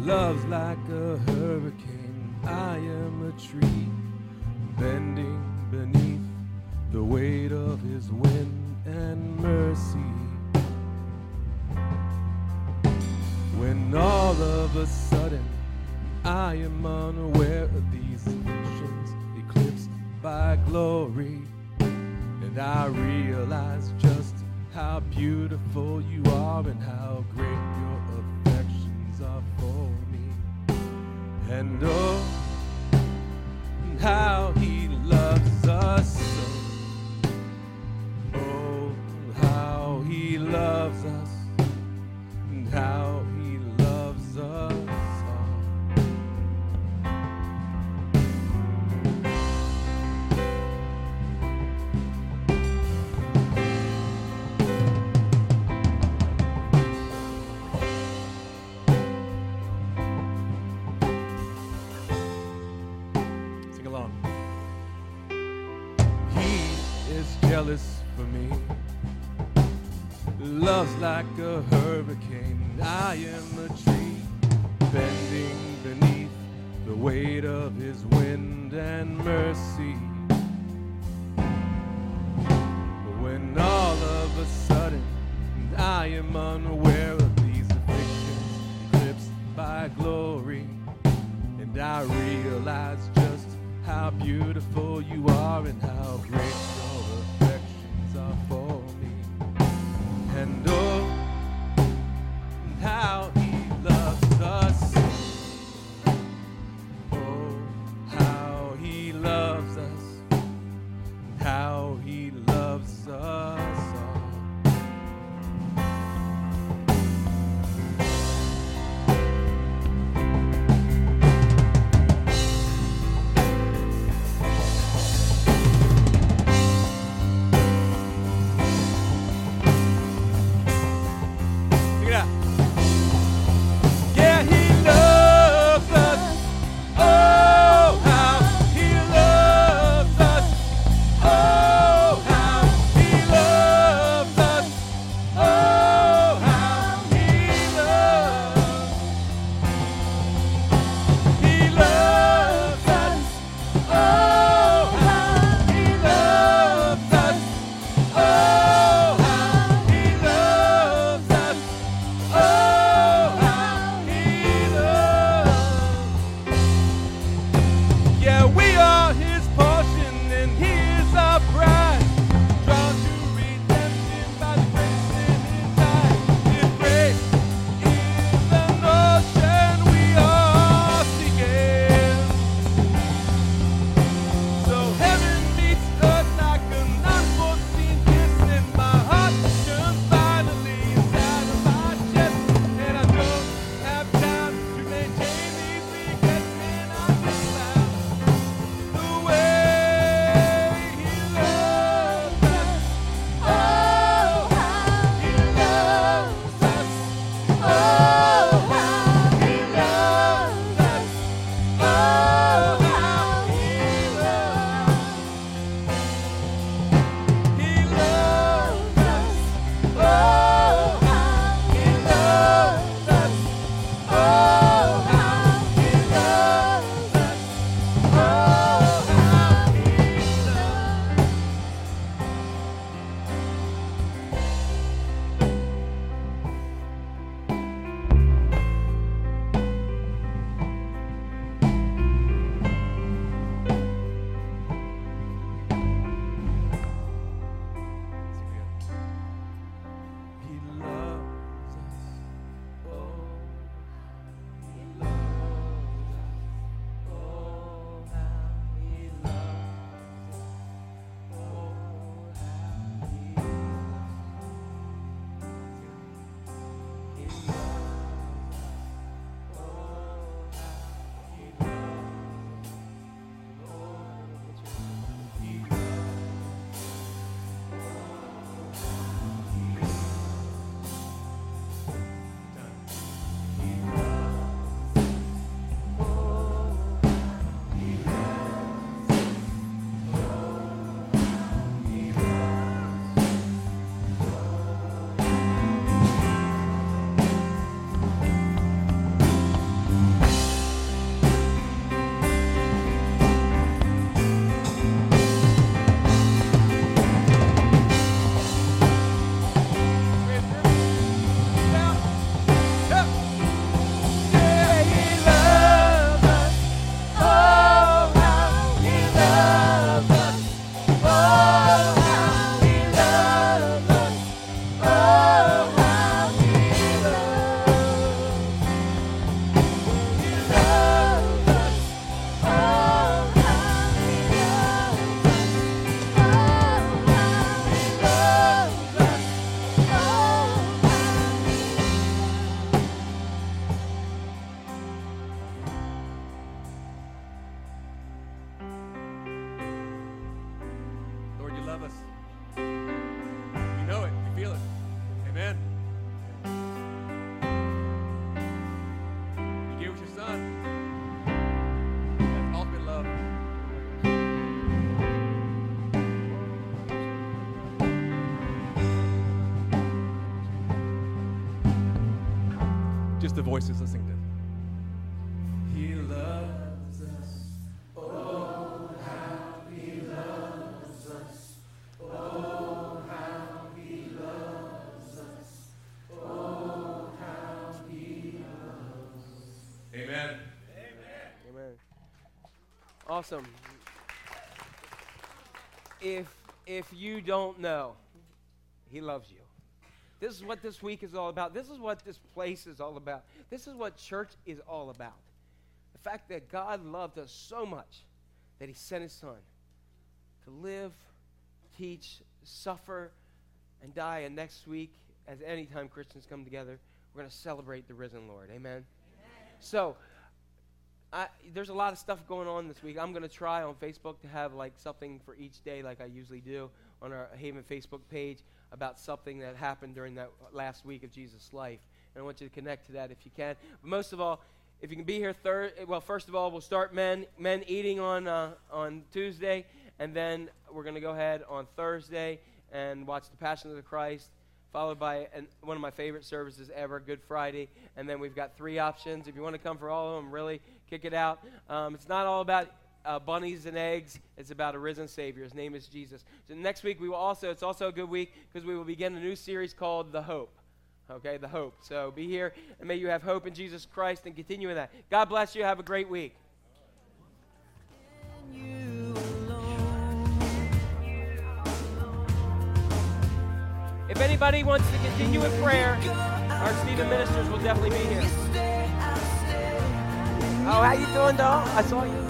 loves like a hurricane. I am a tree bending beneath the weight of his wind and mercy. When all of a sudden I am unaware of these afflictions eclipsed by glory, and I realize just how beautiful you are and how great your affections are for me. And oh, how he loves us so. Oh, how he loves us, and how he loves us all. Sing along. He is jealous for me, loves like a hurricane. I am a tree bending beneath the weight of his wind and mercy. But when all of a sudden I am unaware of these afflictions eclipsed by glory, and I realize just how beautiful you are and how great your affections are for me. And oh, how he loves us. Oh, how he loves us. How he loves us all. Here with your son. That's ultimate love. Just the voices listening to. He loves us. Oh, how he loves us. Oh, how he loves us. Oh, how he loves us. Amen. Amen. Awesome. If if you don't know, he loves you. This is what this week is all about. This is what this place is all about. This is what church is all about. The fact that God loved us so much that he sent his son to live, teach, suffer, and die. And next week, as any time Christians come together, we're going to celebrate the risen Lord. Amen? Amen. So, I, there's a lot of stuff going on this week. I'm going to try on Facebook to have like something for each day like I usually do on our Haven Facebook page about something that happened during that last week of Jesus' life. And I want you to connect to that if you can. But most of all, if you can be here third, well, first of all, we'll start men men eating on uh, on Tuesday, and then we're going to go ahead on Thursday and watch the Passion of the Christ, followed by an, one of my favorite services ever, Good Friday. And then we've got three options. If you want to come for all of them, really kick it out. Um, it's not all about uh, bunnies and eggs. It's about a risen Savior. His name is Jesus. So next week we will also, it's also a good week because we will begin a new series called The Hope. Okay, The Hope. So be here, and may you have hope in Jesus Christ and continue in that. God bless you. Have a great week. If anybody wants to continue in prayer, our Stephen ministers will definitely be here. Oh, how you doing, doll? I saw you.